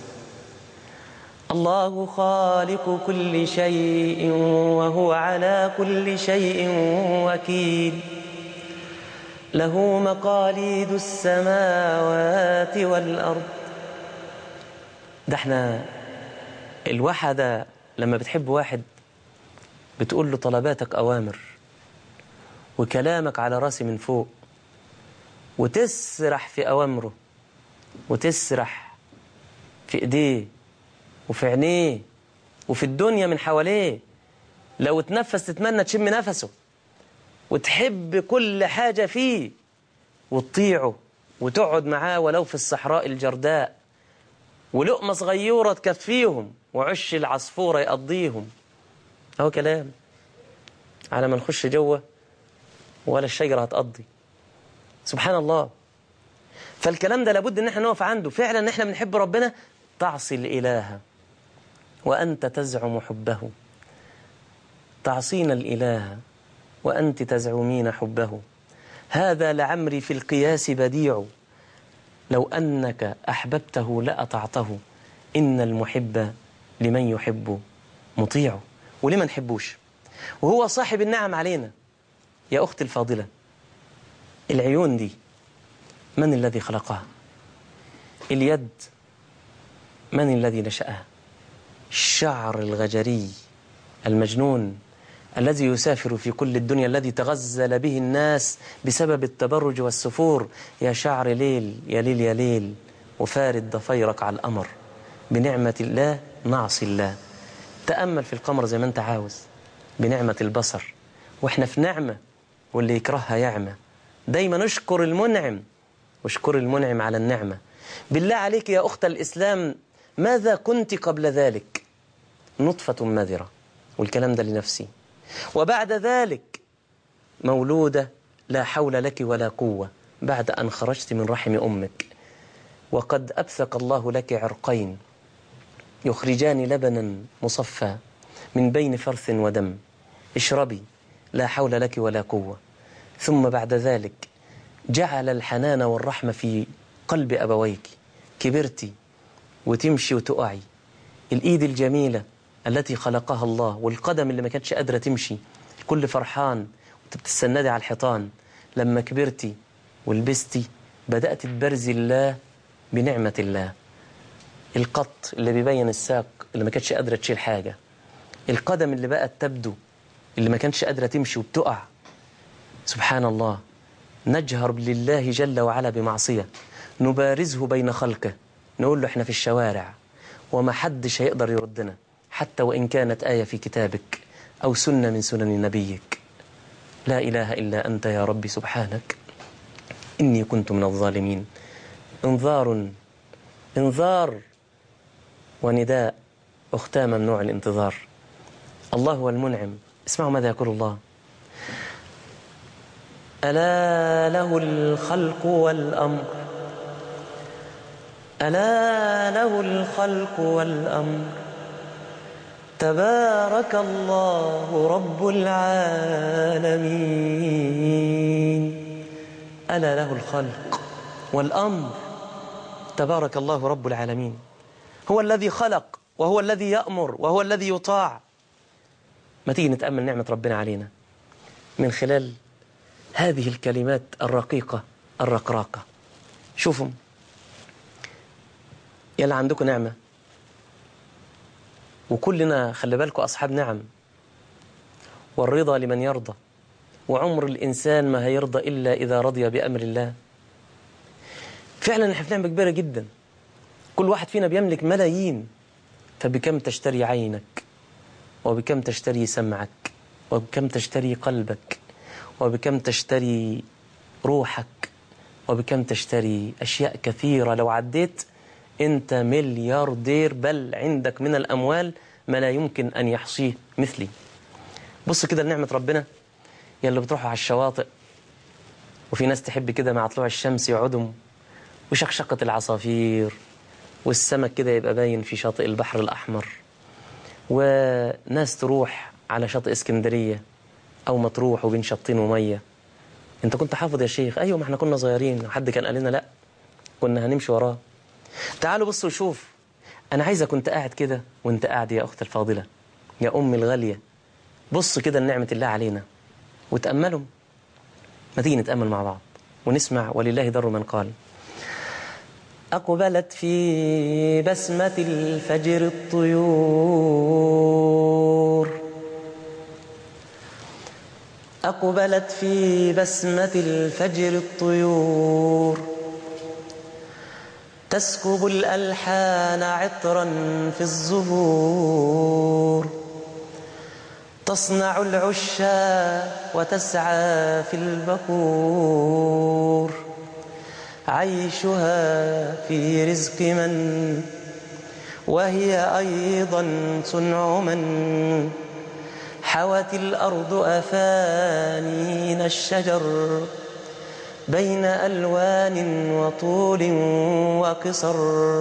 Speaker 2: الله خالق كل شيء وهو على كل شيء وكيل، له مقاليد السماوات والأرض. ده احنا الواحدة لما بتحب واحد بتقول له طلباتك أوامر وكلامك على راسي من فوق، وتسرح في أوامره وتسرح في إيديه وفي عينيه وفي الدنيا من حواليه. لو تنفس تتمنى تشم نفسه، وتحب كل حاجة فيه وتطيعه وتقعد معاه ولو في الصحراء الجرداء، ولقمة صغيرة تكفيهم وعش العصفورة يقضيهم. أهو كلام على ما نخش جوه ولا الشجرة هتقضي. سبحان الله. فالكلام ده لابد ان احنا نقف عنده فعلا، ان احنا بنحب ربنا. تعصي الإله وأنت تزعم حبه، تعصين الإله وأنت تزعمين حبه، هذا لعمري في القياس بديع، لو أنك أحببته لأطعته، إن المحب لمن يحب مطيع. ولمن نحبوش وهو صاحب النعم علينا. يا أختي الفاضلة، العيون دي من الذي خلقها؟ اليد من الذي نشأها؟ الشعر الغجري المجنون الذي يسافر في كل الدنيا، الذي تغزل به الناس بسبب التبرج والسفور. يا شعر ليل يا ليل يا ليل، وفارد ضفيرك على القمر، بنعمة الله نعصي الله. تأمل في القمر زي ما انت عاوز، بنعمة البصر، واحنا في نعمة واللي يكرهها يعمى. دايما نشكر المنعم، واشكر المنعم على النعمة. بالله عليك يا أخت الإسلام، ماذا كنت قبل ذلك؟ نطفة مذرة، والكلام ده لنفسي. وبعد ذلك مولودة لا حول لك ولا قوة بعد أن خرجت من رحم أمك، وقد أبثق الله لك عرقين يخرجان لبنا مصفى من بين فرث ودم، اشربي لا حول لك ولا قوة. ثم بعد ذلك جعل الحنان والرحمة في قلب أبويك، كبرتي وتمشي وتقعي. الإيد الجميلة التي خلقها الله، والقدم اللي ما كانتش قادرة تمشي، الكل فرحان وتستندي على الحيطان. لما كبرتي ولبستي بدأت تبرزي الله بنعمة الله. القط اللي بيبين الساق اللي ما كانتش قادرة تشيل حاجة، القدم اللي بقت تبدو اللي ما كانتش قادرة تمشي وبتقع. سبحان الله. نجهر لله جل وعلا بمعصية، نبارزه بين خلقه، نقول له احنا في الشوارع وما حدش هيقدر يردنا، حتى وإن كانت آية في كتابك أو سنة من سنن نبيك. لا إله إلا أنت يا ربي سبحانك إني كنت من الظالمين. انذار انذار ونداء، أختام ممنوع الانتظار. الله هو المنعم. اسمعوا ماذا يقول الله: ألا له الخلق والأمر، ألا له الخلق والأمر، تبارك الله رب العالمين. ألا له الخلق والأمر، تبارك الله رب العالمين. هو الذي خلق وهو الذي يأمر وهو الذي يطاع. ما تيجي نتأمل نعمة ربنا علينا من خلال هذه الكلمات الرقيقة الرقراقة. شوفوا يلا عندكم نعمة، وكلنا خلي بالكم أصحاب نعم، والرضا لمن يرضى، وعمر الإنسان ما هيرضى إلا إذا رضي بأمر الله. فعلا احنا في نعمة كبيرة جدا. كل واحد فينا بيملك ملايين، فبكم تشتري عينك، وبكم تشتري سمعك، وبكم تشتري قلبك، وبكم تشتري روحك، وبكم تشتري أشياء كثيرة. لو عديت أنت ملياردير، بل عندك من الأموال ما لا يمكن أن يحصيه مثلي. بص كده لنعمة ربنا، يلي بتروحوا على الشواطئ، وفي ناس تحب كده مع طلوع الشمس يقعدوا، وشقشقة العصافير، والسمك كده يبقى باين في شاطئ البحر الأحمر، وناس تروح على شاطئ اسكندرية أو مطروح وبين شطين ومية. أنت كنت حافظ يا شيخ؟ أيوة، ما احنا كنا صغيرين وحد كان قال لنا لا، كنا هنمشي وراه. تعالوا بصوا وشوف. أنا عايزة كنت قاعد كده وأنت قاعد يا أخت الفاضلة، يا أمي الغالية، بص كده لنعمة الله علينا وتأملوا. ما تيجي نتأمل مع بعض ونسمع ولله در من قال: أقبلت في بسمة الفجر الطيور، أقبلت في بسمة الفجر الطيور، تسكب الألحان عطرا في الزهور، تصنع العشا وتسعى في البكور، عيشها في رزق من، وهي أيضا صنع من، حوت الأرض أفانين الشجر بين ألوان وطول وقصر،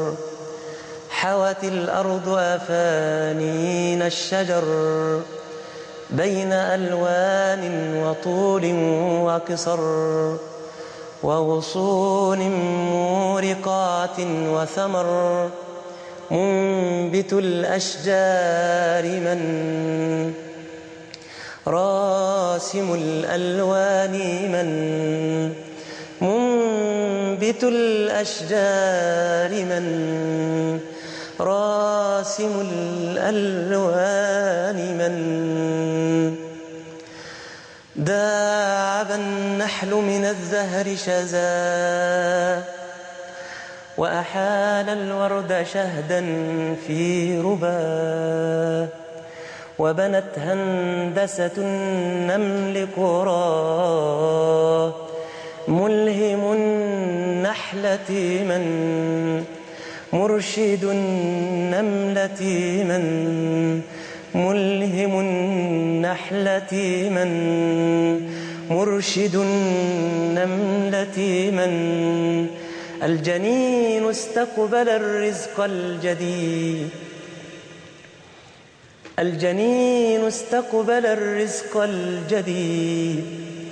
Speaker 2: حوت الأرض أفانين الشجر بين ألوان وطول وقصر، وغصون مورقات وثمر، منبت الأشجار من، راسم الألوان من، منبت الأشجار من، راسم الألوان من، داعب النحل من الزهر شذا، وأحال الورد شهدا في ربا، وبنت هندسة النمل قرى، ملهم النحلة من، مرشد النملة من، ملهم النحلة من، مرشد النملة من، الجنين استقبل الرزق الجديد، الجنين استقبل الرزق الجديد،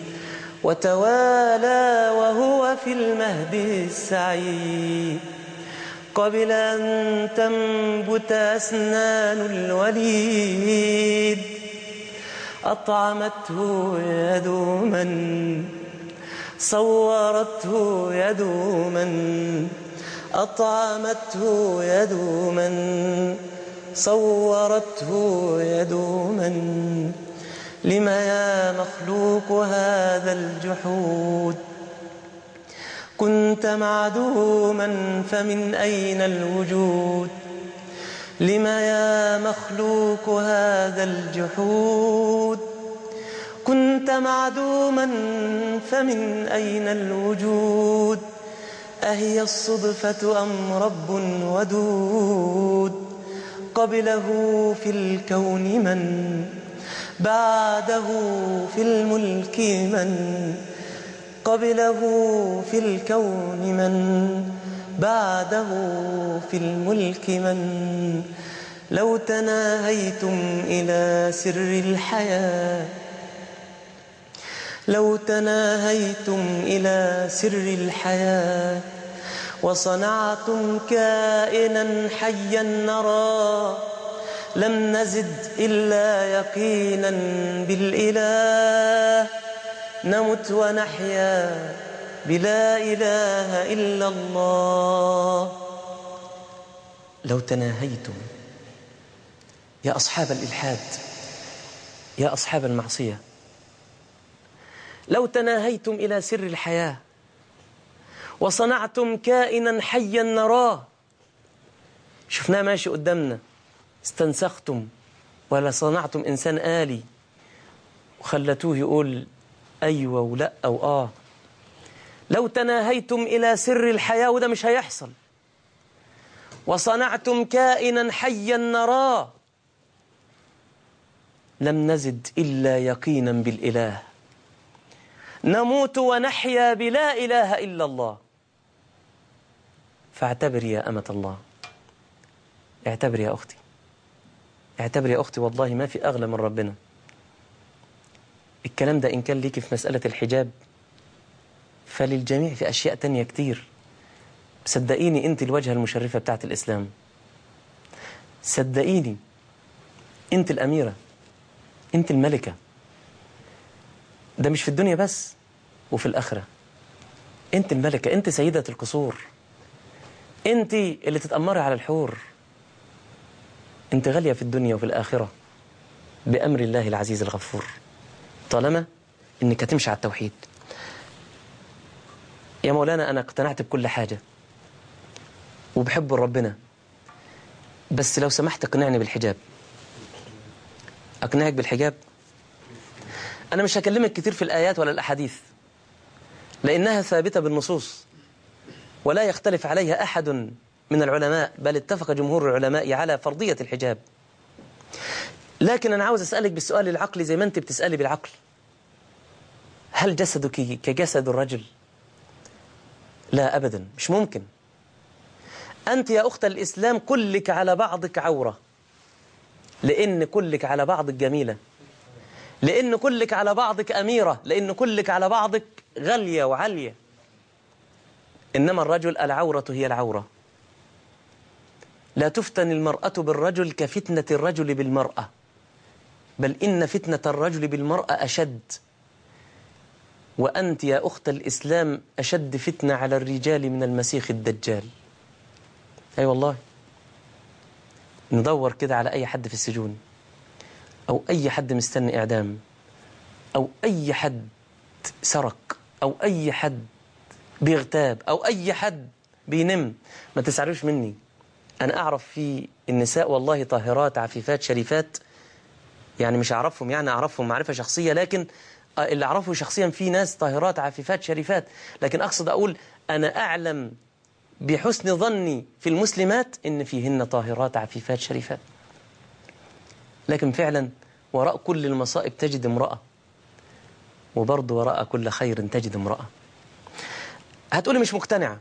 Speaker 2: وتوالى وهو في المهد السعيد، قبل أن تنبت أسنان الوليد، أطعمته يد من، صورته يد من، أطعمته يد من، صورته يد من، لم يا مخلوق هذا الجحود، كنت معدوما فمن أين الوجود، لم يا مخلوق هذا الجحود، كنت معدوما فمن أين الوجود، أهي الصدفة أم رب ودود، قبله في الكون من، بعده في الملك من، قبله في الكون من، بعده في الملك من، لو تناهيتم إلى سر الحياة، لو تناهيتم إلى سر الحياة، وصنعتم كائنا حيا نرى، لم نزد إلا يقينا بالإله، نمت ونحيا بلا إله إلا الله. لو تناهيتم يا أصحاب الإلحاد، يا أصحاب المعصية، لو تناهيتم إلى سر الحياة وصنعتم كائنا حيا نراه، شفناه ماشي قدامنا استنسختم ولا صنعتم إنسان آلي وخلتوه يقول أيوة ولا أو آه. لو تناهيتم إلى سر الحياة، وده مش هيحصل، وصنعتم كائنا حيا نراه، لم نزد إلا يقينا بالإله، نموت ونحيا بلا إله إلا الله. فاعتبر يا أمة الله، اعتبر يا أختي، اعتبر يا أختي، والله ما في أغلى من ربنا. الكلام ده إن كان ليكي في مسألة الحجاب فللجميع في أشياء تانية كتير. صدقيني أنت الوجهة المشرفة بتاعت الإسلام، صدقيني أنت الأميرة، أنت الملكة. ده مش في الدنيا بس، وفي الآخرة أنت الملكة، أنت سيدة القصور، أنت اللي تتأمري على الحور. أنت غالية في الدنيا وفي الآخرة بأمر الله العزيز الغفور، طالما أنك هتمشي على التوحيد. يا مولانا أنا اقتنعت بكل حاجة وبحب ربنا، بس لو سمحت اقنعني بالحجاب. أقنعك بالحجاب؟ أنا مش هكلمك كتير في الآيات ولا الأحاديث، لأنها ثابتة بالنصوص ولا يختلف عليها أحد من العلماء، بل اتفق جمهور العلماء على فرضية الحجاب. لكن أنا عاوز أسألك بالسؤال العقلي زي ما أنت بتسألي بالعقل. هل جسدك كجسد الرجل؟ لا أبدا، مش ممكن. أنت يا أخت الإسلام كلك على بعضك عورة، لأن كلك على بعضك جميلة، لأن كلك على بعضك أميرة، لأن كلك على بعضك غالية وعالية. إنما الرجل العورة هي العورة. لا تفتن المرأة بالرجل كفتنة الرجل بالمرأة، بل إن فتنة الرجل بالمرأة أشد. وأنت يا أخت الإسلام أشد فتنة على الرجال من المسيخ الدجال. أي والله. ندور كده على أي حد في السجون، أو أي حد مستني إعدام، أو أي حد سرق، أو أي حد بيغتاب، أو أي حد بينم. ما تسعروش مني، أنا أعرف في النساء والله طاهرات عفيفات شريفات، يعني مش أعرفهم، يعني أعرفهم معرفة شخصية، لكن اللي أعرفه شخصيا في ناس طاهرات عفيفات شريفات. لكن أقصد أقول أنا أعلم بحسن ظني في المسلمات إن فيهن طاهرات عفيفات شريفات. لكن فعلا وراء كل المصائب تجد امرأة، وبرضه وراء كل خير تجد امرأة. هتقولي مش مقتنعة.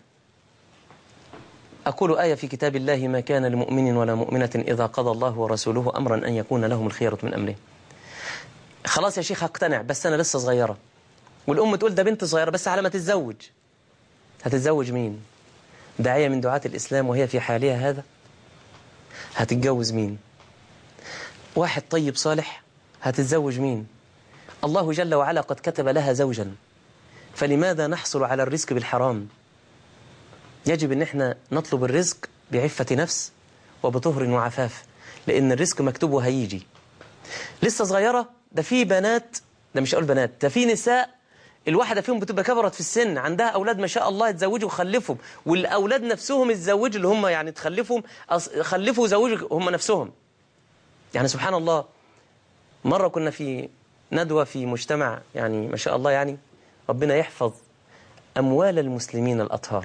Speaker 2: أقول آية في كتاب الله: ما كان لمؤمن ولا مؤمنة إذا قضى الله ورسوله أمرا أن يكون لهم الخيرة من أمره. خلاص يا شيخ هقتنع، بس أنا لسه صغيرة. والأم تقول ده بنت صغيرة بس على ما تتزوج. هتتزوج مين؟ داعية من دعاة الإسلام وهي في حالها هذا؟ هتتجوز مين؟ واحد طيب صالح؟ هتتزوج مين؟ الله جل وعلا قد كتب لها زوجا، فلماذا نحصل على الرزق بالحرام؟ يجب أن احنا نطلب الرزق بعفة نفس وبطهر وعفاف، لأن الرزق مكتوب وهيجي. لسه صغيرة، ده في بنات، ده مش أقول بنات، ده في نساء الواحدة فيهم بتبقى كبرت في السن، عندها أولاد ما شاء الله اتزوجوا وخلفهم، والأولاد نفسهم اتزوجوا، اللي هم يعني تخلفهم خلفوا وزوجوا هم نفسهم. يعني سبحان الله. مرة كنا في ندوة في مجتمع، يعني ما شاء الله، يعني ربنا يحفظ أموال المسلمين الأطهار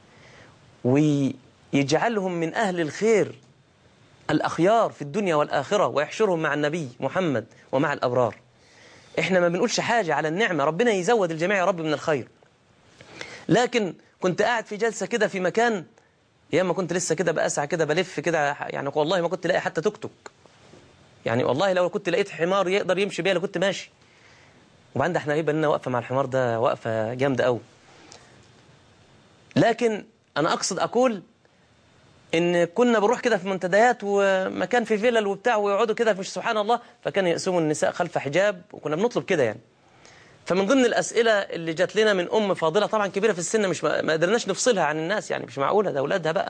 Speaker 2: ويجعلهم من أهل الخير الأخيار في الدنيا والآخرة، ويحشرهم مع النبي محمد ومع الأبرار. إحنا ما بنقولش حاجة على النعمة، ربنا يزود الجميع يا رب من الخير. لكن كنت قاعد في جلسة كده في مكان، أيام ما كنت لسه كده بأسعى كده بلف كده، يعني والله ما كنت لاقي حتى توك توك، يعني والله لو كنت لقيت حمار يقدر يمشي بيها لكنت ماشي. وبعدين احنا يبقى لنا واقفة مع الحمار ده وقفة جامدة قوي. لكن أنا أقصد أقول إن كنا بنروح كده في منتديات ومكان في فيلل وبتاع، ويقعدوا كده، مش سبحان الله، فكانوا يقسموا النساء خلف حجاب، وكنا بنطلب كده يعني. فمن ضمن الأسئلة اللي جات لنا من أم فاضلة طبعا كبيرة في السن، مش ما قدرناش نفصلها عن الناس، يعني مش معقولة، ده أولادها بقى.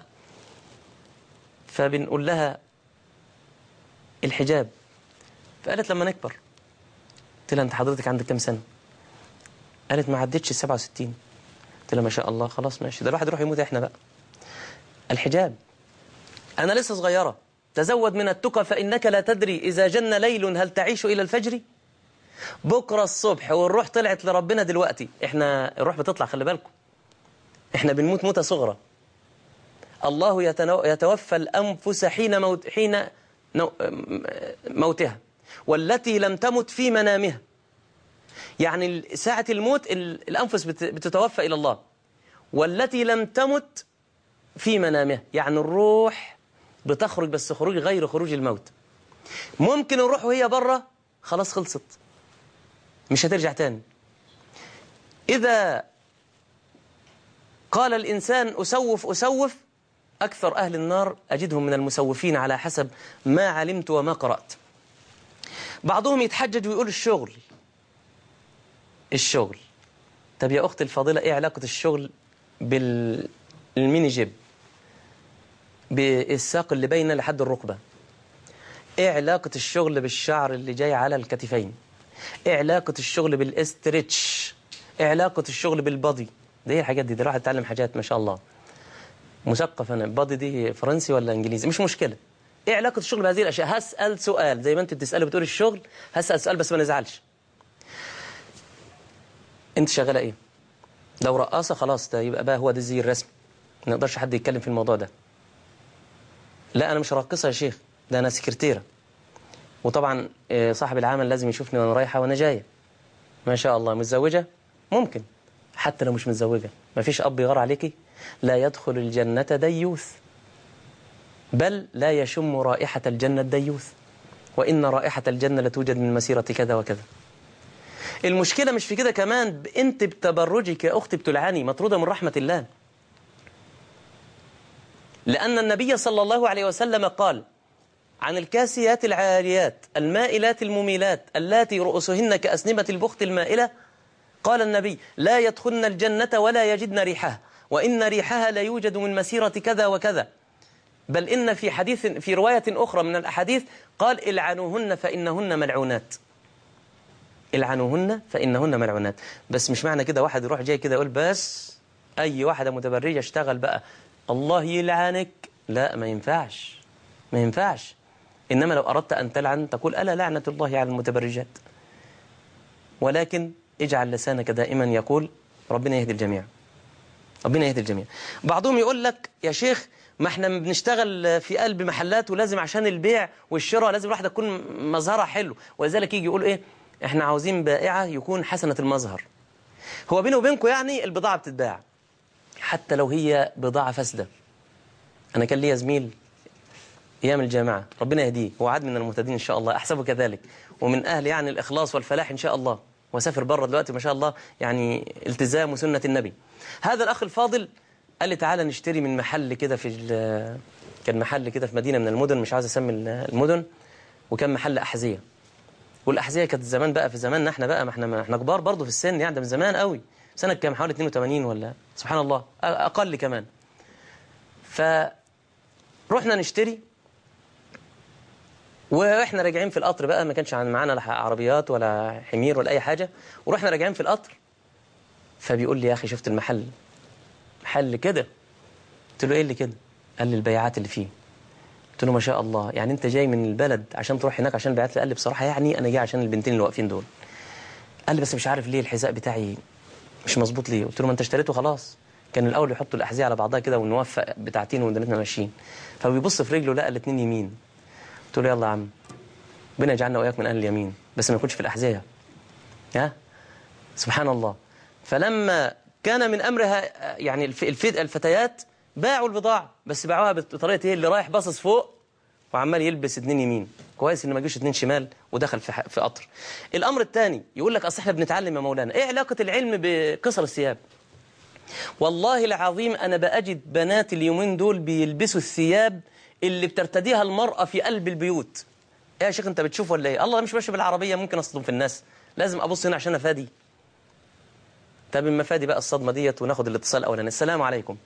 Speaker 2: فبنقول لها الحجاب، فقالت لما نكبر. قلت لها أنت حضرتك عندك كام سنة؟ قالت ما عدتش 67. قلت لها ما شاء الله، خلاص ماشي، ده الواحد يروح يموت احنا بقى. الحجاب. أنا لسه صغيرة، تزود من التقى فإنك لا تدري إذا جن ليل هل تعيش إلى الفجر. بكرة الصبح والروح طلعت لربنا دلوقتي. احنا الروح بتطلع، خلي بالكم، احنا بنموت موتة صغرى. الله يتوفى الأنفس حين موتها والتي لم تمت في منامها. يعني ساعة الموت الأنفس بتتوفى إلى الله، والتي لم تمت في منامها يعني الروح بتخرج، بس خروج غير خروج الموت. ممكن الروح وهي بره خلاص خلصت، مش هترجع تاني. إذا قال الإنسان أسوف، أكثر أهل النار أجدهم من المسوفين على حسب ما علمت وما قرأت. بعضهم يتحجج ويقول الشغل. طب يا أختي الفاضلة، إيه علاقة الشغل بالميني جيب، بالساق اللي باينه لحد الركبة؟ إيه علاقة الشغل بالشعر اللي جاي على الكتفين؟ إيه علاقة الشغل بالاسترتش؟ إيه علاقة الشغل بالبادي؟ ده إيه الحاجات دي؟ راح أتعلم حاجات ما شاء الله، مثقف أنا. البادي دي فرنسي ولا إنجليزي؟ مش مشكلة. إيه علاقة الشغل بهذه الأشياء؟ هسأل سؤال زي ما أنت بتسألي بتقول الشغل، هسأل سؤال بس ما نزعلش. أنت شغالة إيه؟ لو رقاصة خلاص ده يبقى بقى هو ده الزي الرسمي، ما نقدرش حد يتكلم في الموضوع ده. لا أنا مش راقصة يا شيخ، ده أنا سكرتيرة، وطبعا صاحب العمل لازم يشوفني وأنا رايحة وأنا جاية. ما شاء الله. متزوجة؟ ممكن. حتى لو مش متزوجة، ما فيش أب يغار عليكي؟ لا يدخل الجنة ديوث، بل لا يشم رائحة الجنة ديوث، وإن رائحة الجنة لتوجد من مسيرة كذا وكذا. المشكلة مش في كده كمان، أنت بتبرجك يا أختي بتلعاني، مطرودة من رحمة الله. لأن النبي صلى الله عليه وسلم قال عن الكاسيات العاريات المائلات المميلات اللاتي رؤوسهن كأسنمة البخت المائلة، قال النبي: لا يدخلن الجنة ولا يجدن ريحها، وإن ريحها لا يوجد من مسيرة كذا وكذا. بل إن في رواية أخرى من الأحاديث قال: العنوهن فإنهن ملعونات. العنوهن فإنهن ملعونات. بس مش معنى كده واحد يروح جاي كده يقول بس أي واحدة متبرجة اشتغل بقى الله يلعنك. لا، ما ينفعش، ما ينفعش. إنما لو أردت أن تلعن تقول: ألا لعنة الله على المتبرجات. ولكن اجعل لسانك دائما يقول: ربنا يهدي الجميع، ربنا يهدي الجميع. بعضهم يقول لك: يا شيخ ما احنا بنشتغل في قلب محلات، ولازم عشان البيع والشراء لازم الواحدة تكون مظهرها حلو، ولذلك يجي يقول ايه: احنا عاوزين بائعة يكون حسنة المظهر. هو بينه وبينكم يعني البضاعة بتتباع حتى لو هي بضاعة فاسدة. أنا كان لي زميل أيام الجامعة، ربنا يهديه، هو عاد من المهتدين إن شاء الله، أحسبه كذلك، ومن أهل يعني الإخلاص والفلاح إن شاء الله، وسافر بره دلوقتي ما شاء الله، يعني التزام وسنة النبي. هذا الأخ الفاضل قال لي: تعالى نشتري من محل كده كان محل كده في مدينة من المدن، مش عايز أسمي المدن، وكان محل أحذية. والأحذية كانت زمان بقى، في زماننا احنا بقى، ما احنا كبار برضه في السن يعني، ده من زمان قوي، سنة كام، حوالي 82 ولا سبحان الله أقل كمان. فرحنا نشتري، واحنا راجعين في القطر بقى، ما كانش معانا لا عربيات ولا حمير ولا أي حاجة، ورحنا راجعين في القطر، فبيقول لي: يا أخي شفت المحل، محل كده. قلت له: إيه اللي كده؟ قال لي: البيعات اللي فيه. قلت له: ما شاء الله، يعني أنت جاي من البلد عشان تروح هناك عشان البيعات؟ قال لي: بصراحة يعني أنا جاي عشان البنتين اللي واقفين دول. قال لي: بس مش عارف ليه الحذاء بتاعي مش مظبوط ليه. قلت له: ما أنت اشتريته خلاص. كان الأول يحطوا الأحذية على بعضها كده ونوفق بتاعتين ودنتنا ماشيين، فبيبص في رجله لقى الاتنين يمين. قلت له: يلا يا عم، ربنا يجعلنا وإياك من أهل اليمين، بس ما يكونش في الأحذية. سبحان الله. فلما كان من أمرها يعني الفتيات باعوا البضاعة، بس باعوها بطريقة ايه؟ اللي رايح باصص فوق وعمال يلبس 2 يمين، كويس ان ما جوش 2 شمال ودخل في قطر. الأمر الثاني يقول لك: أصل احنا بنتعلم يا مولانا. ايه علاقة العلم بقصر الثياب؟ والله العظيم أنا بأجد بنات اليومين دول بيلبسوا الثياب اللي بترتديها المرأة في قلب البيوت. ايه يا شيخ انت بتشوف ولا ايه؟ الله، مش ماشي بالعربية ممكن أصدم في الناس، لازم أبص هنا عشان أفادي. طب المفادي بقى الصدمة ديت، وناخد الاتصال أولا. السلام عليكم.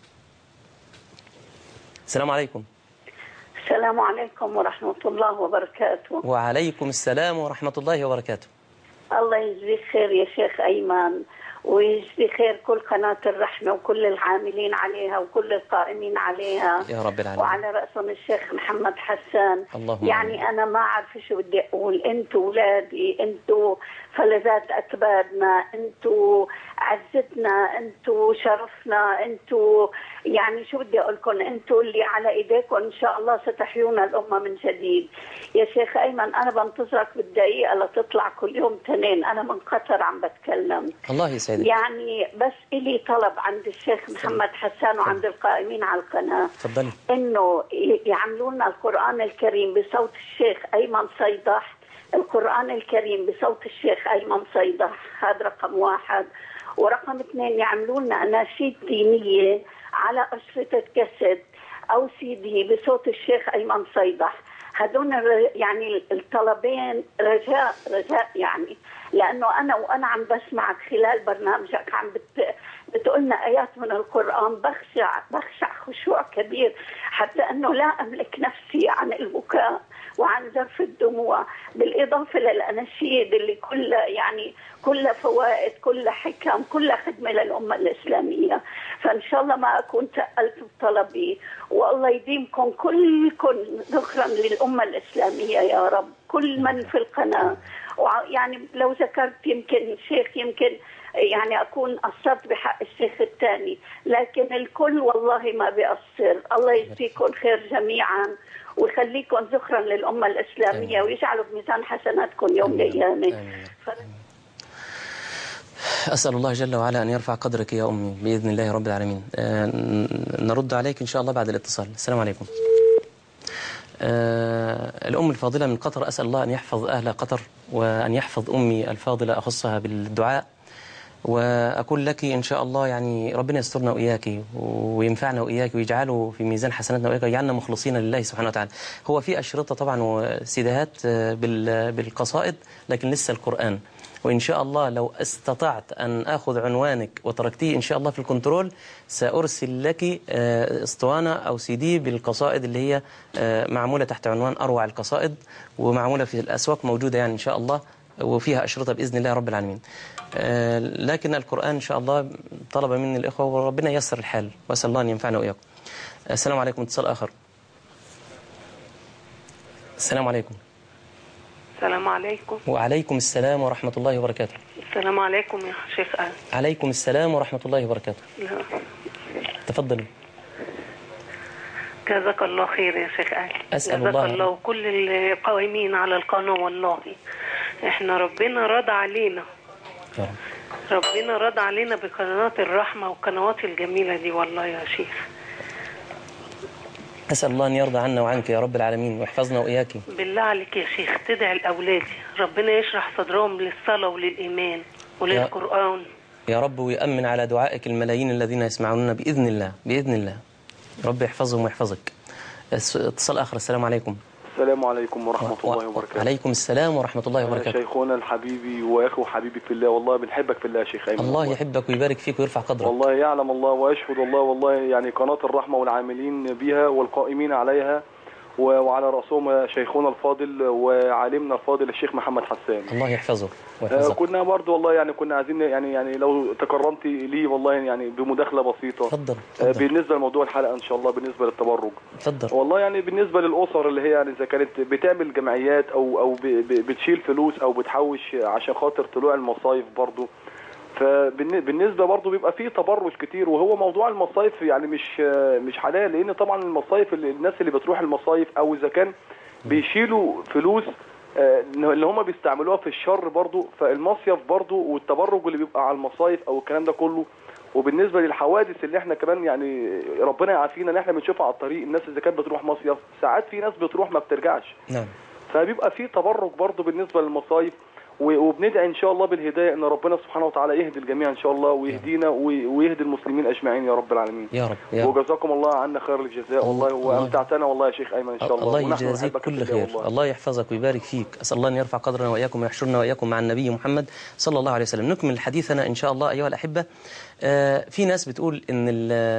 Speaker 2: السلام عليكم.
Speaker 3: السلام عليكم ورحمة الله وبركاته.
Speaker 2: وعليكم السلام ورحمة الله وبركاته.
Speaker 3: الله يجزيك خير يا شيخ أيمن، ويجزي خير كل قناة الرحمة وكل العاملين عليها وكل القائمين عليها
Speaker 2: يا رب العالمين.
Speaker 3: وعلى رأسهم الشيخ محمد حسان.
Speaker 2: اللهم
Speaker 3: يعني أنا ما أعرف شو بدي أقول. أنتوا أولادي، أنتوا فلذات أكبادنا، أنتوا عزتنا، أنتوا شرفنا، أنتوا يعني شو بدي أقول لكم، أنتوا اللي على إيديكم إن شاء الله ستحيون الأمة من جديد. يا شيخ أيمن أنا بنتظرك بالدقيقة لتطلع كل يوم تنين، أنا من قطر عم بتكلم.
Speaker 2: الله يسعدك.
Speaker 3: يعني بس إلي طلب عند الشيخ محمد حسان وعند القائمين على القناة،
Speaker 2: تفضلي.
Speaker 3: إنه يعملوا لنا القرآن الكريم بصوت الشيخ أيمن صيدح، القرآن الكريم بصوت الشيخ أيمن صيدح، هذا رقم 1. ورقم 2 يعملوا لنا أناشيد دينية على أشرطة كاسيت أو CD بصوت الشيخ أيمن صيدح. هذون يعني الطلبين رجاء يعني، لأنه أنا عم بسمعك خلال برنامجك عم بتقولنا آيات من القرآن، بخشع خشوع كبير حتى أنه لا أملك نفسي عن البكاء وعن ذرف الدموع، بالإضافة للأناشيد اللي كلها يعني كلها فوائد، كلها حكم، كلها خدمة للأمة الإسلامية. فإن شاء الله ما أكون تقلت بطلبي، والله يديمكم كلكم ذخرا للأمة الإسلامية يا رب، كل من في القناة. يعني لو ذكرت يمكن شيخ، يمكن يعني أكون قصرت بحق الشيخ الثاني، لكن الكل والله ما بيقصر. الله يجزيكم خير جميعا ويخليكم ذخرا للأمة الإسلامية ويجعلوا بميزان حسناتكم يوم القيامة.
Speaker 2: أسأل الله جل وعلا أن يرفع قدرك يا أمي بإذن الله رب العالمين. نرد عليك إن شاء الله بعد الاتصال. السلام عليكم. الأم الفاضلة من قطر، أسأل الله أن يحفظ أهل قطر وأن يحفظ أمي الفاضلة، أخصها بالدعاء، وأقول لك إن شاء الله يعني ربنا يسترنا وإياك وينفعنا وإياك ويجعله في ميزان حسناتنا وإياك ويجعلنا مخلصين لله سبحانه وتعالى. هو في أشرطة طبعا وسيدهات بالقصائد، لكن لسه القرآن. وإن شاء الله لو استطعت أن أخذ عنوانك وتركتيه إن شاء الله في الكنترول، سأرسل لك اسطوانة أو CD بالقصائد اللي هي معمولة تحت عنوان أروع القصائد، ومعمولة في الأسواق موجودة يعني إن شاء الله، وفيها أشرطة بإذن الله رب العالمين. لكن القرآن إن شاء الله طلب مني الإخوة وربنا ييسر الحال، وأسأل الله أن ينفعنا وإياكم. السلام عليكم. اتصال آخر. السلام عليكم.
Speaker 4: السلام عليكم.
Speaker 2: وعليكم السلام ورحمة الله وبركاته.
Speaker 4: السلام عليكم يا شيخ آل.
Speaker 2: عليكم السلام ورحمة الله وبركاته. تفضلوا.
Speaker 4: جزاك الله خير يا شيخ آل.
Speaker 2: أسأل الله.
Speaker 4: جزاك الله وكل القائمين على القناة، والله احنا ربنا رضى علينا. ربنا رضى علينا بقناة الرحمة والقنوات الجميلة دي والله يا شيخ.
Speaker 2: أسأل الله أن يرضى عنا وعنك يا رب العالمين ويحفظنا وإياك.
Speaker 4: بالله عليك يا شيخ تدعي لأولادي ربنا يشرح صدرهم للصلاة وللإيمان وللقرآن
Speaker 2: يا رب، ويأمن على دعائك الملايين الذين يسمعوننا بإذن الله بإذن الله. رب يحفظهم ويحفظك. اتصال آخر. السلام عليكم.
Speaker 5: السلام عليكم ورحمة الله وبركاته.
Speaker 2: عليكم السلام ورحمة الله وبركاته.
Speaker 5: شيخنا الحبيبي وأخو حبيبي في الله، والله بنحبك في الله يا شيخ أيمن.
Speaker 2: الله يحبك ويبارك فيك ويرفع قدرك.
Speaker 5: والله يعلم الله ويشهد الله، والله يعني قناة الرحمة والعاملين بها والقائمين عليها وعلى رأسهم شيخنا الفاضل وعالمنا الفاضل الشيخ محمد حسان.
Speaker 2: الله يحفظه ويحفظك.
Speaker 5: كنا برضو والله يعني كنا عايزين يعني لو تكرمتي لي والله يعني بمداخلة بسيطة.
Speaker 2: تفضل.
Speaker 5: بالنسبة لموضوع الحلقة إن شاء الله، بالنسبة للتبرج.
Speaker 2: تفضل.
Speaker 5: والله يعني بالنسبة للأسر اللي هي يعني إذا كانت بتعمل جمعيات أو بتشيل فلوس أو بتحوش عشان خاطر طلوع المصايف برضو، فبالنسبة برضو بيبقى فيه تبرج كتير. وهو موضوع المصايف يعني مش حلال، لأن طبعا المصايف الناس اللي بتروح المصايف أو إذا كان بيشيلوا فلوس اللي هم بيستعملوها في الشر برضو، فالمصيف برضو والتبرج اللي بيبقى على المصايف أو الكلام ده كله. وبالنسبة للحوادث اللي احنا كمان يعني ربنا يعافينا ان احنا بنشوفها على الطريق، الناس إذا كانت بتروح مصيف ساعات في ناس بتروح ما بترجعش.
Speaker 2: نعم.
Speaker 5: فبيبقى في تبرج برضو بالنسبة للمصايف، وبندعي ان شاء الله بالهدايه ان ربنا سبحانه وتعالى يهدي الجميع ان شاء الله ويهدينا ويهدي المسلمين اجمعين يا رب العالمين.
Speaker 2: يا رب يا رب.
Speaker 5: وجزاكم الله عنا خير الجزاء والله، وامتعتنا والله يا شيخ ايمن ان شاء الله.
Speaker 2: الله يجازيك كل خير. الله يحفظك ويبارك فيك. اسال الله ان يرفع قدرنا واياكم ويحشرنا واياكم مع النبي محمد صلى الله عليه وسلم. نكمل حديثنا ان شاء الله ايها الاحبه. في ناس بتقول ان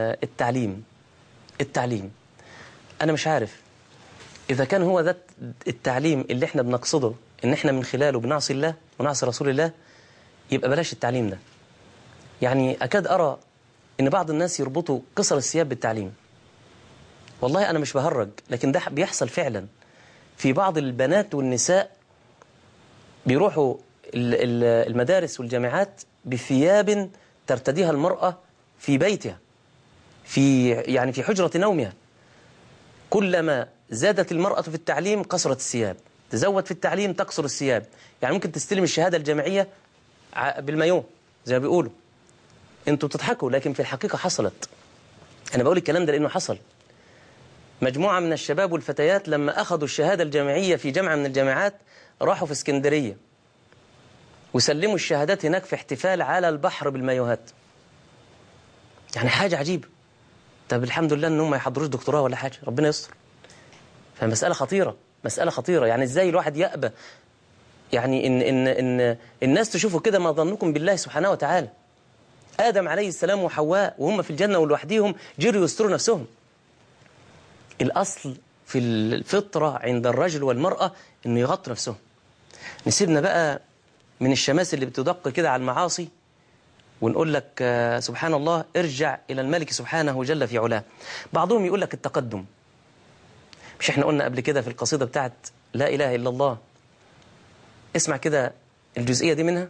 Speaker 2: التعليم انا مش عارف اذا كان هو ذات التعليم اللي احنا بنقصده ان احنا من خلاله بنعصي الله ونعصي رسول الله، يبقى بلاش التعليم ده. يعني أكاد أرى إن بعض الناس يربطوا قصر الثياب بالتعليم. والله أنا مش بهرج، لكن ده بيحصل فعلا. في بعض البنات والنساء بيروحوا المدارس والجامعات بثياب ترتديها المرأة في بيتها، في حجرة نومها. كلما زادت المرأة في التعليم قصرت الثياب، تزود في التعليم تقصر الثياب. يعني ممكن تستلم الشهادة الجامعية بالمايوه زي ما بيقولوا. انتوا بتضحكوا، لكن في الحقيقة حصلت. أنا بقول الكلام ده لأنه حصل. مجموعة من الشباب والفتيات لما أخذوا الشهادة الجامعية في جامعة من الجامعات راحوا في اسكندرية وسلموا الشهادات هناك في احتفال على البحر بالمايوهات. يعني حاجة عجيبة. طب الحمد لله انهم ما يحضروش دكتوراه ولا حاجة، ربنا يستر. فمسألة خطيرة، مسألة خطيرة. يعني ازاي الواحد يأبى يعني إن الناس تشوفوا كده؟ ما ظنكم بالله سبحانه وتعالى. آدم عليه السلام وحواء وهم في الجنة ولوحديهم جروا يستروا نفسهم. الأصل في الفطرة عند الرجل والمرأة إنه يغطوا نفسهم. نسيبنا بقى من الشماس اللي بتدق كده على المعاصي ونقول لك سبحان الله ارجع إلى الملك سبحانه جل في علاه. بعضهم يقول لك التقدم. مش احنا قلنا قبل كده في القصيدة بتاعت لا إله إلا الله؟ اسمع كده الجزئية دي منها.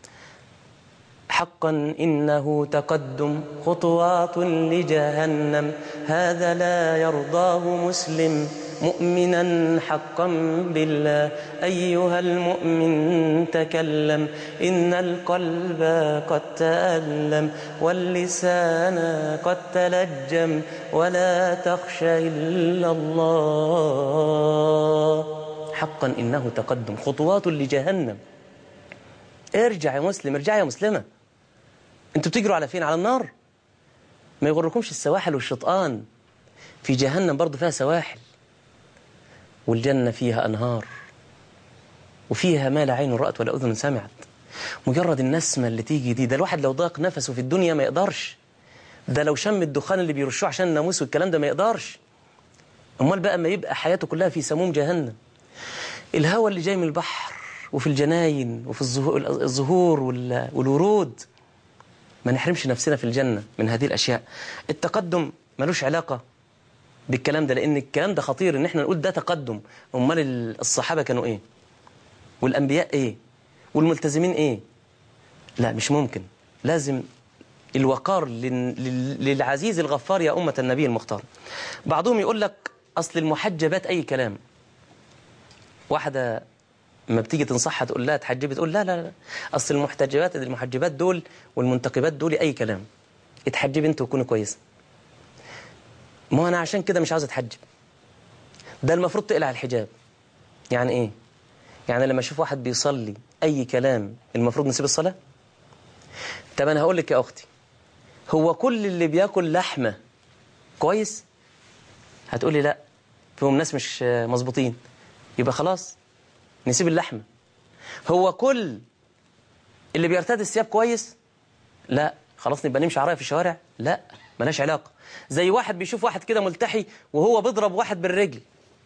Speaker 2: حقا إنه تقدم خطوات لجهنم، هذا لا يرضاه مسلم مؤمنا حقا بالله. أيها المؤمن تكلم، إن القلب قد تألم واللسان قد تلجم، ولا تخشى إلا الله. حقا إنه تقدم خطوات لجهنم. ارجع يا مسلم، ارجع يا مسلمة. انتوا بتجروا على فين؟ على النار. ما يغركمش السواحل والشطآن. في جهنم برضو فيها سواحل، والجنة فيها أنهار، وفيها ما لا عين رأت ولا أذن سمعت. مجرد النسمة اللي تيجي دي، ده الواحد لو ضاق نفسه في الدنيا ما يقدرش. ده لو شم الدخان اللي بيرشوه عشان الناموس والكلام ده ما يقدرش. امال بقى ما يبقى حياته كلها في سموم جهنم. الهواء اللي جاي من البحر وفي الجناين وفي الزهور والورود. ما نحرمش نفسنا في الجنة من هذه الأشياء. التقدم ملوش علاقة بالكلام ده، لأن الكلام ده خطير إن احنا نقول ده تقدم. امال الصحابة كانوا إيه؟ والأنبياء إيه؟ والملتزمين إيه؟ لا، مش ممكن. لازم الوقار للعزيز الغفار يا أمة النبي المختار. بعضهم يقول لك أصل المحجبات أي كلام. واحدة ما بتيجي تنصحها تقول لها تحجبي، تقول لا لا لا، أصل المحجبات دول والمنتقبات دول أي كلام. اتحجبي أنت وكوني كويسة. ما أنا عشان كده مش عاوز أتحجب. ده المفروض تقلع الحجاب. يعني إيه؟ يعني لما أشوف واحد بيصلي أي كلام المفروض نسيب الصلاة؟ طب أنا هقول لك يا أختي، هو كل اللي بياكل لحمة كويس؟ هتقولي لا، فيهم ناس مش مظبوطين، يبقى خلاص نسيب اللحمة. هو كل اللي بيرتدي الثياب كويس؟ لا، خلاص نبقى نمشي عرايا في الشوارع؟ لا، ملاش علاقة. زي واحد بيشوف واحد كده ملتحي وهو بيضرب واحد بالرجل،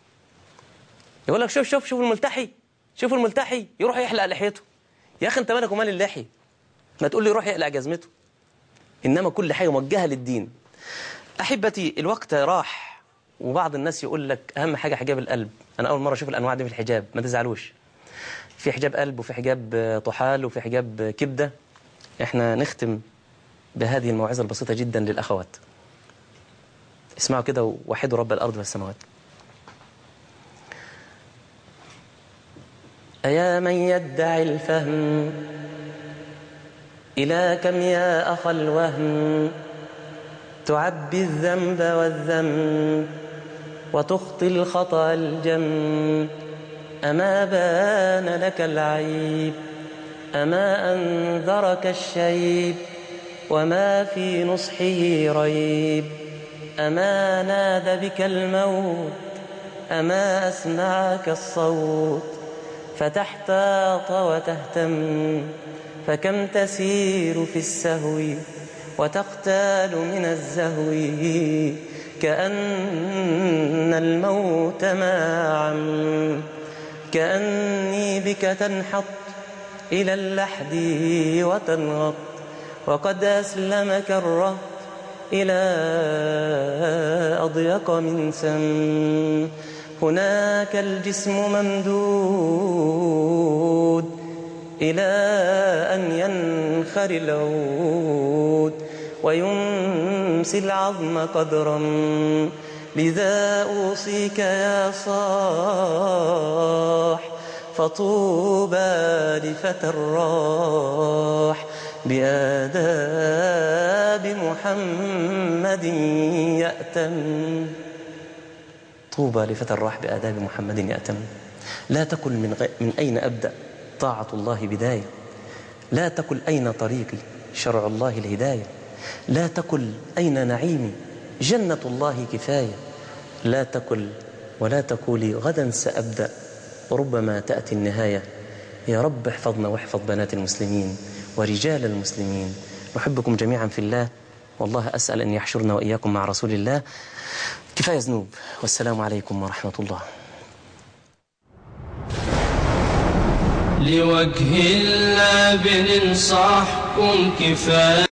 Speaker 2: يقول لك شوف الملتحي، شوف الملتحي، يروح يحلق لحيته. يا أخي أنت مالك ومال اللحية؟ ما تقول لي يروح يقلع جزمته. إنما كل حاجة موجهة للدين. أحبتي الوقت راح، وبعض الناس يقول لك أهم حاجة حجاب القلب. أنا أول مرة أشوف الأنواع دي في الحجاب، ما تزعلوش. في حجاب قلب وفي حجاب طحال وفي حجاب كبدة. إحنا نختم بهذه الموعظة البسيطة جدا للأخوات. اسمعوا كده ووحدوا رب الأرض والسماوات. أيا من يدعي الفهم، إلى كم يا أخ الوهم تعبي الذنب والذنب وتخطي الخطأ الجم. أما بان لك العيب، أما أنذرك الشيب، وما في نصحه ريب. أما نادى بك الموت، أما أسمعك الصوت، فتحتاط وتهتم. فكم تسير في السهو وتقتال من الزهو، كأن الموت معا. كأني بك تنحط إلى اللحد وتنغط، وقد أسلمك الرهب إلى أضيق من سم. هناك الجسم ممدود إلى أن ينخر العود ويمسي العظم قدرا. لذا أوصيك يا صاح فطوبى لفتى الراح بآداب محمد يأتم. طوبى لفتى الراح بآداب محمد يأتم. لا تقل من أين أبدأ طاعة الله بداية. لا تقل أين طريقي شرع الله الهداية. لا تقل أين نعيمي جنة الله كفاية. لا تقل ولا تقولي غدا سأبدأ ربما تأتي النهاية. يا رب احفظنا واحفظ بنات المسلمين ورجال المسلمين. نحبكم جميعا في الله، والله أسأل أن يحشرنا وإياكم مع رسول الله. كفاية ذنوب، والسلام عليكم ورحمة الله.
Speaker 6: لوجه الله بننصحكم كفاية.